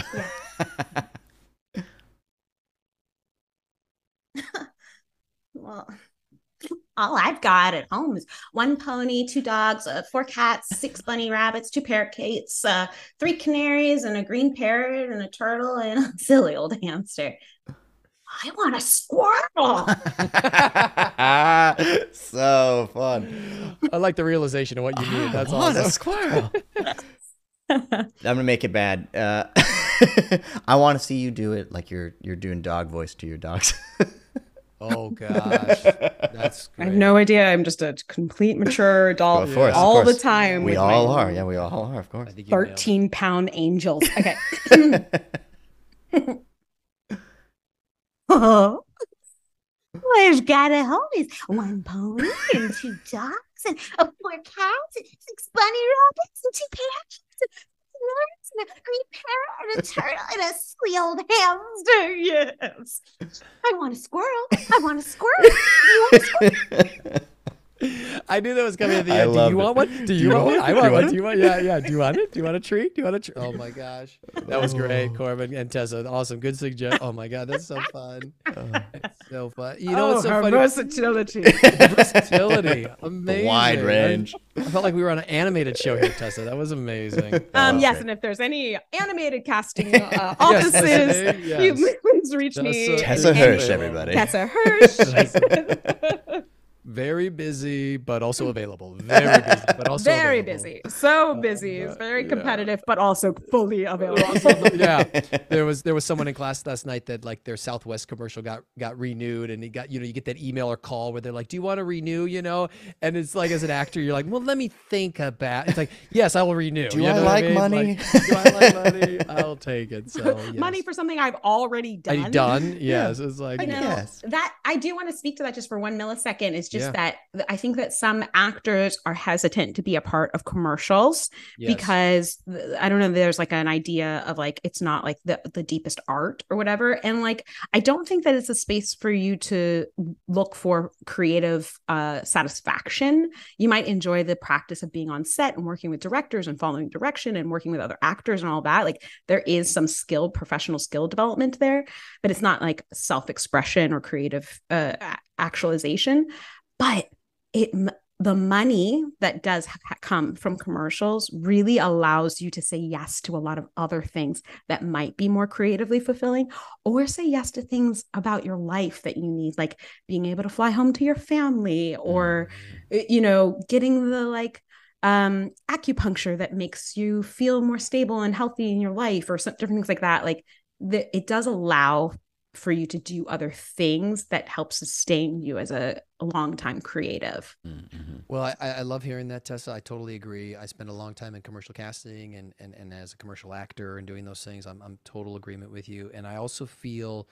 Well, all I've got at home is 1 pony, 2 dogs, 4 cats, 6 bunny rabbits, 2 parakeets, 3 canaries, and a green parrot, and a turtle, and a silly old hamster. I want a squirrel. So fun. I like the realization of what you need. That's I want a awesome. squirrel. I'm gonna make it bad. I want to see you do it like you're doing dog voice to your dogs. Oh gosh, that's I great. have no idea. I'm just a complete mature adult Of course, of all the course. time. We with all my are. Yeah, we all are. Of course. I think you nailed it. 13-pound angels. Okay. Oh, I've got at home is 1 pony and 2 dogs and 4 cats and 6 bunny rabbits and 2 parakeets and a green parrot and a turtle and a silly old hamster. Yes. I want a squirrel. I want a squirrel. You want a squirrel? I knew that was coming at the I end. Do loved you want it. one? Do you want one? I Do want you one. want Do you want? Yeah. Do you want it? Do you want a treat? Do you want a treat? Oh my gosh, that was great, Corbin and Tessa. Awesome, good suggestion. Oh my god, that's so fun. It's so fun. You know what's so funny? versatility. Versatility, amazing. The wide range. I felt like we were on an animated show here, Tessa. That was amazing. Yes, Okay. and if there's any animated casting Yes, offices, listening, you yes. please reach me. Tessa And- Hirsch, everybody. Tessa Hirsch. Very busy, but also available. Very busy, but also Very available. busy. So busy. It's very competitive, but also fully available. Yeah, there was someone in class last night that like their Southwest commercial got renewed, and he got you get that email or call where they're like, "Do you want to renew?" And it's like as an actor, you're like, "Well, let me think about." It's like, "Yes, I will renew." Do You I know what like mean? money? Like, do I like money? I'll take it. So yes. Money for something I've already done. Are you done? Yes, it's like I know Yes. that I do want to speak to that just for 1 millisecond. It's just is that I think that some actors are hesitant to be a part of commercials because I don't know, there's like an idea of like, it's not like the deepest art or whatever. And like, I don't think that it's a space for you to look for creative satisfaction. You might enjoy the practice of being on set and working with directors and following direction and working with other actors and all that. Like there is some professional skill development there, but it's not like self-expression or creative actualization. But the money that does come from commercials really allows you to say yes to a lot of other things that might be more creatively fulfilling, or say yes to things about your life that you need, like being able to fly home to your family, or you know, getting the like acupuncture that makes you feel more stable and healthy in your life, or some different things like that. Like it does allow for you to do other things that help sustain you as a longtime creative. Mm-hmm. Well, I love hearing that, Tessa. I totally agree. I spent a long time in commercial casting and as a commercial actor and doing those things. I'm total agreement with you. And I also feel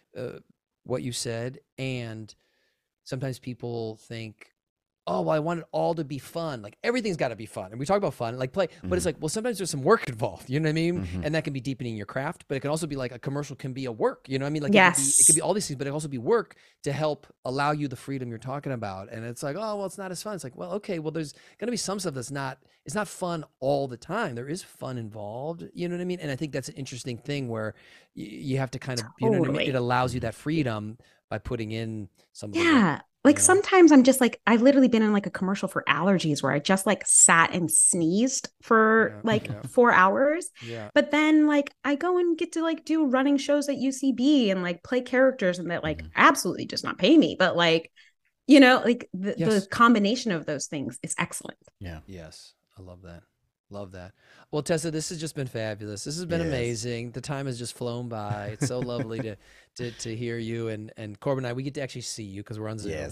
what you said. And sometimes people think, oh, well, I want it all to be fun. Like everything's got to be fun. And we talk about fun, like play, but it's like, well, sometimes there's some work involved, you know what I mean? And that can be deepening your craft, but it can also be like a commercial can be a work, you know what I mean? Like it could be all these things, but it can also be work to help allow you the freedom you're talking about. And it's like, oh, well, it's not as fun. It's like, well, okay, well, there's going to be some stuff it's not fun all the time. There is fun involved, you know what I mean? And I think that's an interesting thing where you have to kind of, you know what I mean? It allows you that freedom by putting in some of the work. Like sometimes I'm just like, I've literally been in like a commercial for allergies where I just like sat and sneezed for 4 hours. But then like I go and get to like do running shows at UCB and like play characters, and that like absolutely does not pay me. But like, you know, like the combination of those things is excellent. Yeah. Yes. I love that. Love that. Well, Tessa, this has just been fabulous. This has been amazing. The time has just flown by. It's so lovely to hear you, and Corbin and I, we get to actually see you because we're on Zoom.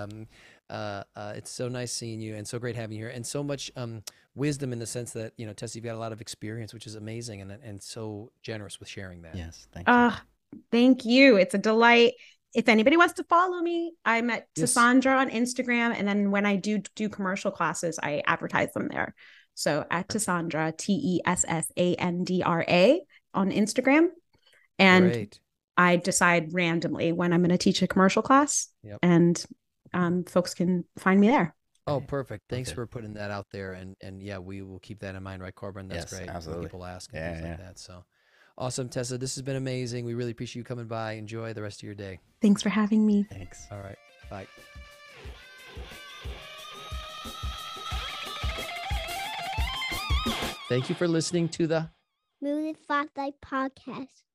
It's so nice seeing you, and so great having you here, and so much wisdom in the sense that, you know, Tessa, you've got a lot of experience, which is amazing, and so generous with sharing that. Yes, thank you. Thank you. It's a delight. If anybody wants to follow me, I'm at Tessandra on Instagram, and then when I do commercial classes, I advertise them there. So at Tessandra, TESSANDRA on Instagram. And I decide randomly when I'm going to teach a commercial class, and folks can find me there. Oh, perfect. Thanks for putting that out there. And yeah, we will keep that in mind, right, Corbin? That's great. Absolutely. When people ask and things like that. So awesome, Tessa. This has been amazing. We really appreciate you coming by. Enjoy the rest of your day. Thanks for having me. Thanks. All right. Bye. Thank you for listening to the Movie Spotlight Podcast.